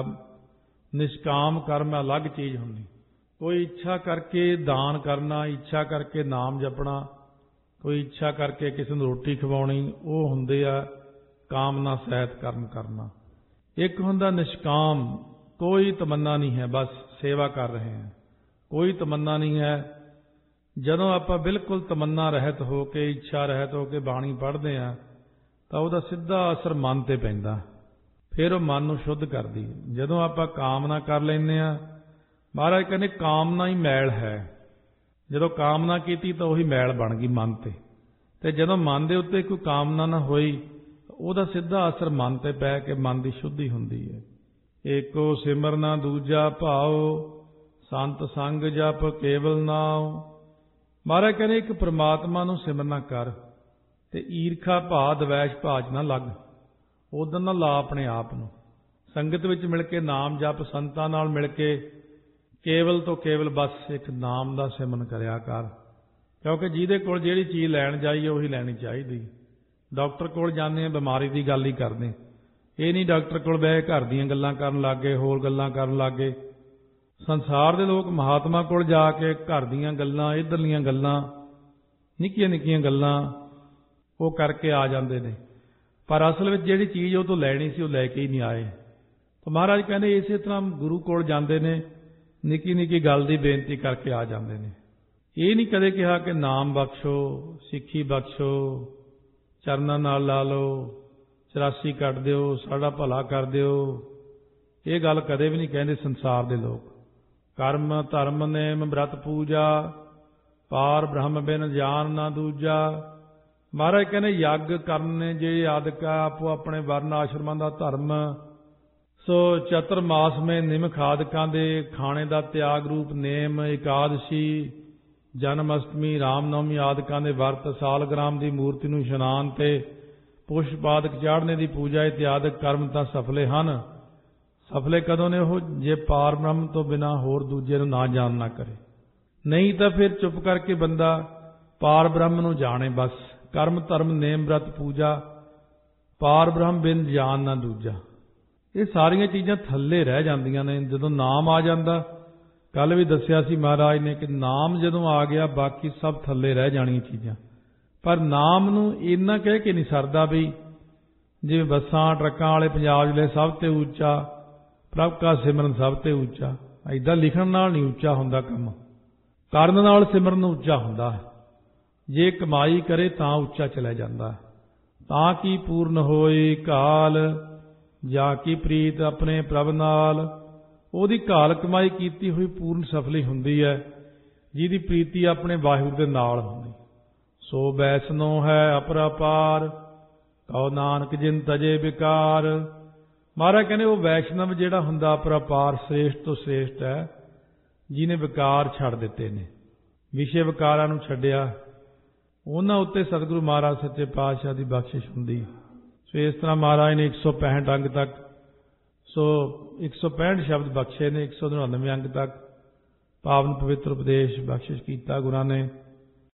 ਨਿਸ਼ਕਾਮ ਕਰਮ ਅਲੱਗ ਚੀਜ਼ ਹੁੰਦੀ। ਕੋਈ ਇੱਛਾ ਕਰਕੇ ਦਾਨ ਕਰਨਾ, ਇੱਛਾ ਕਰਕੇ ਨਾਮ ਜਪਣਾ, ਕੋਈ ਇੱਛਾ ਕਰਕੇ ਕਿਸੇ ਨੂੰ ਰੋਟੀ ਖਵਾਉਣੀ, ਉਹ ਹੁੰਦੇ ਆ ਕਾਮਨਾ ਸਹਿਤ ਕਰਮ ਕਰਨਾ। ਇੱਕ ਹੁੰਦਾ ਨਿਸ਼ਕਾਮ, ਕੋਈ ਤਮੰਨਾ ਨਹੀਂ ਹੈ, ਬਸ ਸੇਵਾ ਕਰ ਰਹੇ ਹਾਂ, ਕੋਈ ਤਮੰਨਾ ਨਹੀਂ ਹੈ। ਜਦੋਂ ਆਪਾਂ ਬਿਲਕੁਲ ਤਮੰਨਾ ਰਹਿਤ ਹੋ ਕੇ, ਇੱਛਾ ਰਹਿਤ ਹੋ ਕੇ ਬਾਣੀ ਪੜ੍ਹਦੇ ਹਾਂ ਤਾਂ ਉਹਦਾ ਸਿੱਧਾ ਅਸਰ ਮਨ ਤੇ ਪੈਂਦਾ, ਫਿਰ ਉਹ ਮਨ ਨੂੰ ਸ਼ੁੱਧ ਕਰਦੀ। ਜਦੋਂ ਆਪਾਂ ਕਾਮਨਾ ਕਰ ਲੈਂਦੇ ਹਾਂ, ਮਹਾਰਾਜ ਕਹਿੰਦੇ ਕਾਮਨਾ ਹੀ ਮੈਲ ਹੈ। ਜਦੋਂ ਕਾਮਨਾ ਕੀਤੀ ਤਾਂ ਉਹੀ ਮੈਲ ਬਣ ਗਈ ਮਨ ਤੇ ਜਦੋਂ ਮਨ ਦੇ ਉੱਤੇ ਕੋਈ ਕਾਮਨਾ ਨਾ ਹੋਈ, ਉਹਦਾ ਸਿੱਧਾ ਅਸਰ ਮਨ ਤੇ ਪੈ ਕੇ ਮਨ ਦੀ ਸ਼ੁੱਧੀ ਹੁੰਦੀ ਹੈ। ਏਕੋ ਸਿਮਰਨਾ ਦੂਜਾ ਭਾਉ, ਸੰਤ ਸੰਗ ਜਪ ਕੇਵਲ ਨਾਉ। ਮਹਾਰਾਜ ਕਹਿੰਦੇ ਇੱਕ ਪ੍ਰਮਾਤਮਾ ਨੂੰ ਸਿਮਰਨਾ ਕਰ ਤੇ ਈਰਖਾ ਭਾਅ ਦਵੈਸ਼ ਭਾਅ 'ਚ ਨਾ ਲੱਗ, ਉਦੋਂ ਨਾ ਲਾ ਆਪਣੇ ਆਪ ਨੂੰ। ਸੰਗਤ ਵਿੱਚ ਮਿਲ ਕੇ ਨਾਮ ਜਪ, ਸੰਤਾਂ ਨਾਲ ਮਿਲ ਕੇ ਕੇਵਲ ਤੋਂ ਕੇਵਲ ਬਸ ਇੱਕ ਨਾਮ ਦਾ ਸਿਮਰਨ ਕਰਿਆ ਕਰ। ਕਿਉਂਕਿ ਜਿਹਦੇ ਕੋਲ ਜਿਹੜੀ ਚੀਜ਼ ਲੈਣ ਜਾਈਏ ਉਹੀ ਲੈਣੀ ਚਾਹੀਦੀ। ਡਾਕਟਰ ਕੋਲ ਜਾਂਦੇ ਹਾਂ, ਬਿਮਾਰੀ ਦੀ ਗੱਲ ਹੀ ਕਰਦੇ, ਇਹ ਨਹੀਂ ਡਾਕਟਰ ਕੋਲ ਬਹਿ ਘਰ ਦੀਆਂ ਗੱਲਾਂ ਕਰਨ ਲੱਗ ਗਏ, ਹੋਰ ਗੱਲਾਂ ਕਰਨ ਲੱਗ ਗਏ। ਸੰਸਾਰ ਦੇ ਲੋਕ ਮਹਾਤਮਾ ਕੋਲ ਜਾ ਕੇ ਘਰ ਦੀਆਂ ਗੱਲਾਂ, ਇੱਧਰਲੀਆਂ ਗੱਲਾਂ, ਨਿੱਕੀਆਂ ਨਿੱਕੀਆਂ ਗੱਲਾਂ ਉਹ ਕਰਕੇ ਆ ਜਾਂਦੇ ਨੇ, ਪਰ ਅਸਲ ਵਿੱਚ ਜਿਹੜੀ ਚੀਜ਼ ਉਹ ਤੋਂ ਲੈਣੀ ਸੀ ਉਹ ਲੈ ਕੇ ਹੀ ਨਹੀਂ ਆਏ। ਤਾਂ ਮਹਾਰਾਜ ਕਹਿੰਦੇ ਇਸੇ ਤਰ੍ਹਾਂ ਗੁਰੂ ਕੋਲ ਜਾਂਦੇ ਨੇ, ਨਿੱਕੀ ਨਿੱਕੀ ਗੱਲ ਦੀ ਬੇਨਤੀ ਕਰਕੇ ਆ ਜਾਂਦੇ ਨੇ। ਇਹ ਨਹੀਂ ਕਦੇ ਕਿਹਾ ਕਿ ਨਾਮ ਬਖਸ਼ੋ, ਸਿੱਖੀ ਬਖਸ਼ੋ, ਚਰਨਾਂ ਨਾਲ ਲਾ ਲਓ, 84 ਕੱਟ ਦਿਓ, ਸਾਡਾ ਭਲਾ ਕਰ ਦਿਓ। ਇਹ ਗੱਲ ਕਦੇ ਵੀ ਨਹੀਂ ਕਹਿੰਦੇ ਸੰਸਾਰ ਦੇ ਲੋਕ। ਕਰਮ ਧਰਮ ਨੇਮ ਬ੍ਰਤ ਪੂਜਾ, ਪਾਰ ਬ੍ਰਹਮ ਬਿਨ ਜਾਨ ਨਾ ਦੂਜਾ। ਮਹਾਰਾਜ ਕਹਿੰਦੇ ਯੱਗ ਕਰਨੇ ਜੇ ਆਦਿਕਾ, ਆਪੋ ਆਪਣੇ ਵਰਨ ਆਸ਼ਰਮਾਂ ਦਾ ਧਰਮ। ਸੋ ਚਤੁਰ ਮਾਸ ਮੇ ਨਿਮਖ ਆਦਿਕਾਂ ਦੇ ਖਾਣੇ ਦਾ ਤਿਆਗ ਰੂਪ ਨੇਮ, ਇਕਾਦਸ਼ੀ, ਜਨਮ ਅਸ਼ਟਮੀ, ਰਾਮਨੌਮੀ ਆਦਿਕਾਂ ਦੇ ਵਰਤ, ਸਾਲਗ੍ਰਾਮ ਦੀ ਮੂਰਤੀ ਨੂੰ ਇਸ਼ਨਾਨ ਤੇ ਪੁਸ਼ਪ ਆਦਿਕ ਚਾੜ੍ਹਨੇ ਦੀ ਪੂਜਾ ਇਤਿਆਦਿਕ ਕਰਮ ਤਾਂ ਸਫਲੇ ਹਨ। ਸਫਲੇ ਕਦੋਂ ਨੇ ਉਹ? ਜੇ ਪਾਰ ਬ੍ਰਹਮ ਤੋਂ ਬਿਨਾਂ ਹੋਰ ਦੂਜੇ ਨੂੰ ਨਾ ਜਾਣ ਨਾ ਕਰੇ। ਨਹੀਂ ਤਾਂ ਫਿਰ ਚੁੱਪ ਕਰਕੇ ਬੰਦਾ ਪਾਰ ਬ੍ਰਹਮ ਨੂੰ ਜਾਣੇ ਬਸ। ਕਰਮ ਧਰਮ ਨੇਮ ਬ੍ਰਤ ਪੂਜਾ, ਪਾਰ ਬ੍ਰਹਮ ਬਿਨ ਜਾਣ ਨਾ ਦੂਜਾ। ਇਹ ਸਾਰੀਆਂ ਚੀਜ਼ਾਂ ਥੱਲੇ ਰਹਿ ਜਾਂਦੀਆਂ ਨੇ ਜਦੋਂ ਨਾਮ ਆ ਜਾਂਦਾ। ਕੱਲ ਵੀ ਦੱਸਿਆ ਸੀ ਮਹਾਰਾਜ ਨੇ ਕਿ ਨਾਮ ਜਦੋਂ ਆ ਗਿਆ ਬਾਕੀ ਸਭ ਥੱਲੇ ਰਹਿ ਜਾਣੀਆਂ ਚੀਜ਼ਾਂ। ਪਰ ਨਾਮ ਨੂੰ ਇੰਨਾ ਕਹਿ ਕੇ ਨਹੀਂ ਸਰਦਾ ਵੀ ਜਿਵੇਂ ਬੱਸਾਂ ਟਰੱਕਾਂ ਵਾਲੇ ਪੰਜਾਬ ਜ਼ਿਲ੍ਹੇ ਸਭ ਤੇ ਉੱਚਾ, ਪ੍ਰਭ ਕਾ ਸਿਮਰਨ ਸਭ ਤੇ ਉੱਚਾ। ਐਦਾਂ ਲਿਖਣ ਨਾਲ ਨਹੀਂ ਉੱਚਾ ਹੁੰਦਾ ਕੰਮ, ਕਰਨ ਨਾਲ ਸਿਮਰਨ ਉੱਚਾ ਹੁੰਦਾ। ਜੇ ਕਮਾਈ ਕਰੇ ਤਾਂ ਉੱਚਾ ਚਲਾ ਜਾਂਦਾ। ਤਾਂ ਕੀ ਪੂਰਨ ਹੋਏ ਕਾਲ, ਜਾਂ ਕੀ ਪ੍ਰੀਤ ਆਪਣੇ ਪ੍ਰਭ ਨਾਲ। ਉਹਦੀ ਘਾਲ ਕਮਾਈ ਕੀਤੀ ਹੋਈ ਪੂਰਨ ਸਫਲੀ ਹੁੰਦੀ ਹੈ ਜਿਹਦੀ ਪ੍ਰੀਤੀ ਆਪਣੇ ਵਾਹਿਗੁਰੂ ਦੇ ਨਾਲ ਹੁੰਦੀ। ਸੋ ਵੈਸਨੋ ਹੈ ਅਪਰਾਪਾਰ, ਕਉ ਨਾਨਕ ਜਿਨ ਤਜੇ ਵਿਕਾਰ। ਮਹਾਰਾਜ ਕਹਿੰਦੇ ਉਹ ਵੈਸ਼ਨਵ ਜਿਹੜਾ ਹੁੰਦਾ ਅਪਰਾਪਾਰ, ਸ੍ਰੇਸ਼ਟ ਤੋਂ ਸ੍ਰੇਸ਼ਟ ਹੈ, ਜਿਹਨੇ ਵਿਕਾਰ ਛੱਡ ਦਿੱਤੇ ਨੇ, ਵਿਸ਼ੇ ਵਿਕਾਰਾਂ ਨੂੰ ਛੱਡਿਆ। ਉਹਨਾਂ ਉੱਤੇ ਸਤਿਗੁਰੂ ਮਹਾਰਾਜ ਸੱਚੇ ਪਾਤਸ਼ਾਹ ਦੀ ਬਖਸ਼ਿਸ਼ ਹੁੰਦੀ। ਸੋ ਇਸ ਤਰ੍ਹਾਂ ਮਹਾਰਾਜ ਨੇ 165 ਅੰਗ ਤੱਕ, ਸੋ 165 ਸ਼ਬਦ ਬਖਸ਼ੇ ਨੇ, 199 ਅੰਗ ਤੱਕ ਪਾਵਨ ਪਵਿੱਤਰ ਉਪਦੇਸ਼ ਬਖਸ਼ਿਸ਼ ਕੀਤਾ ਗੁਰਾਂ ਨੇ।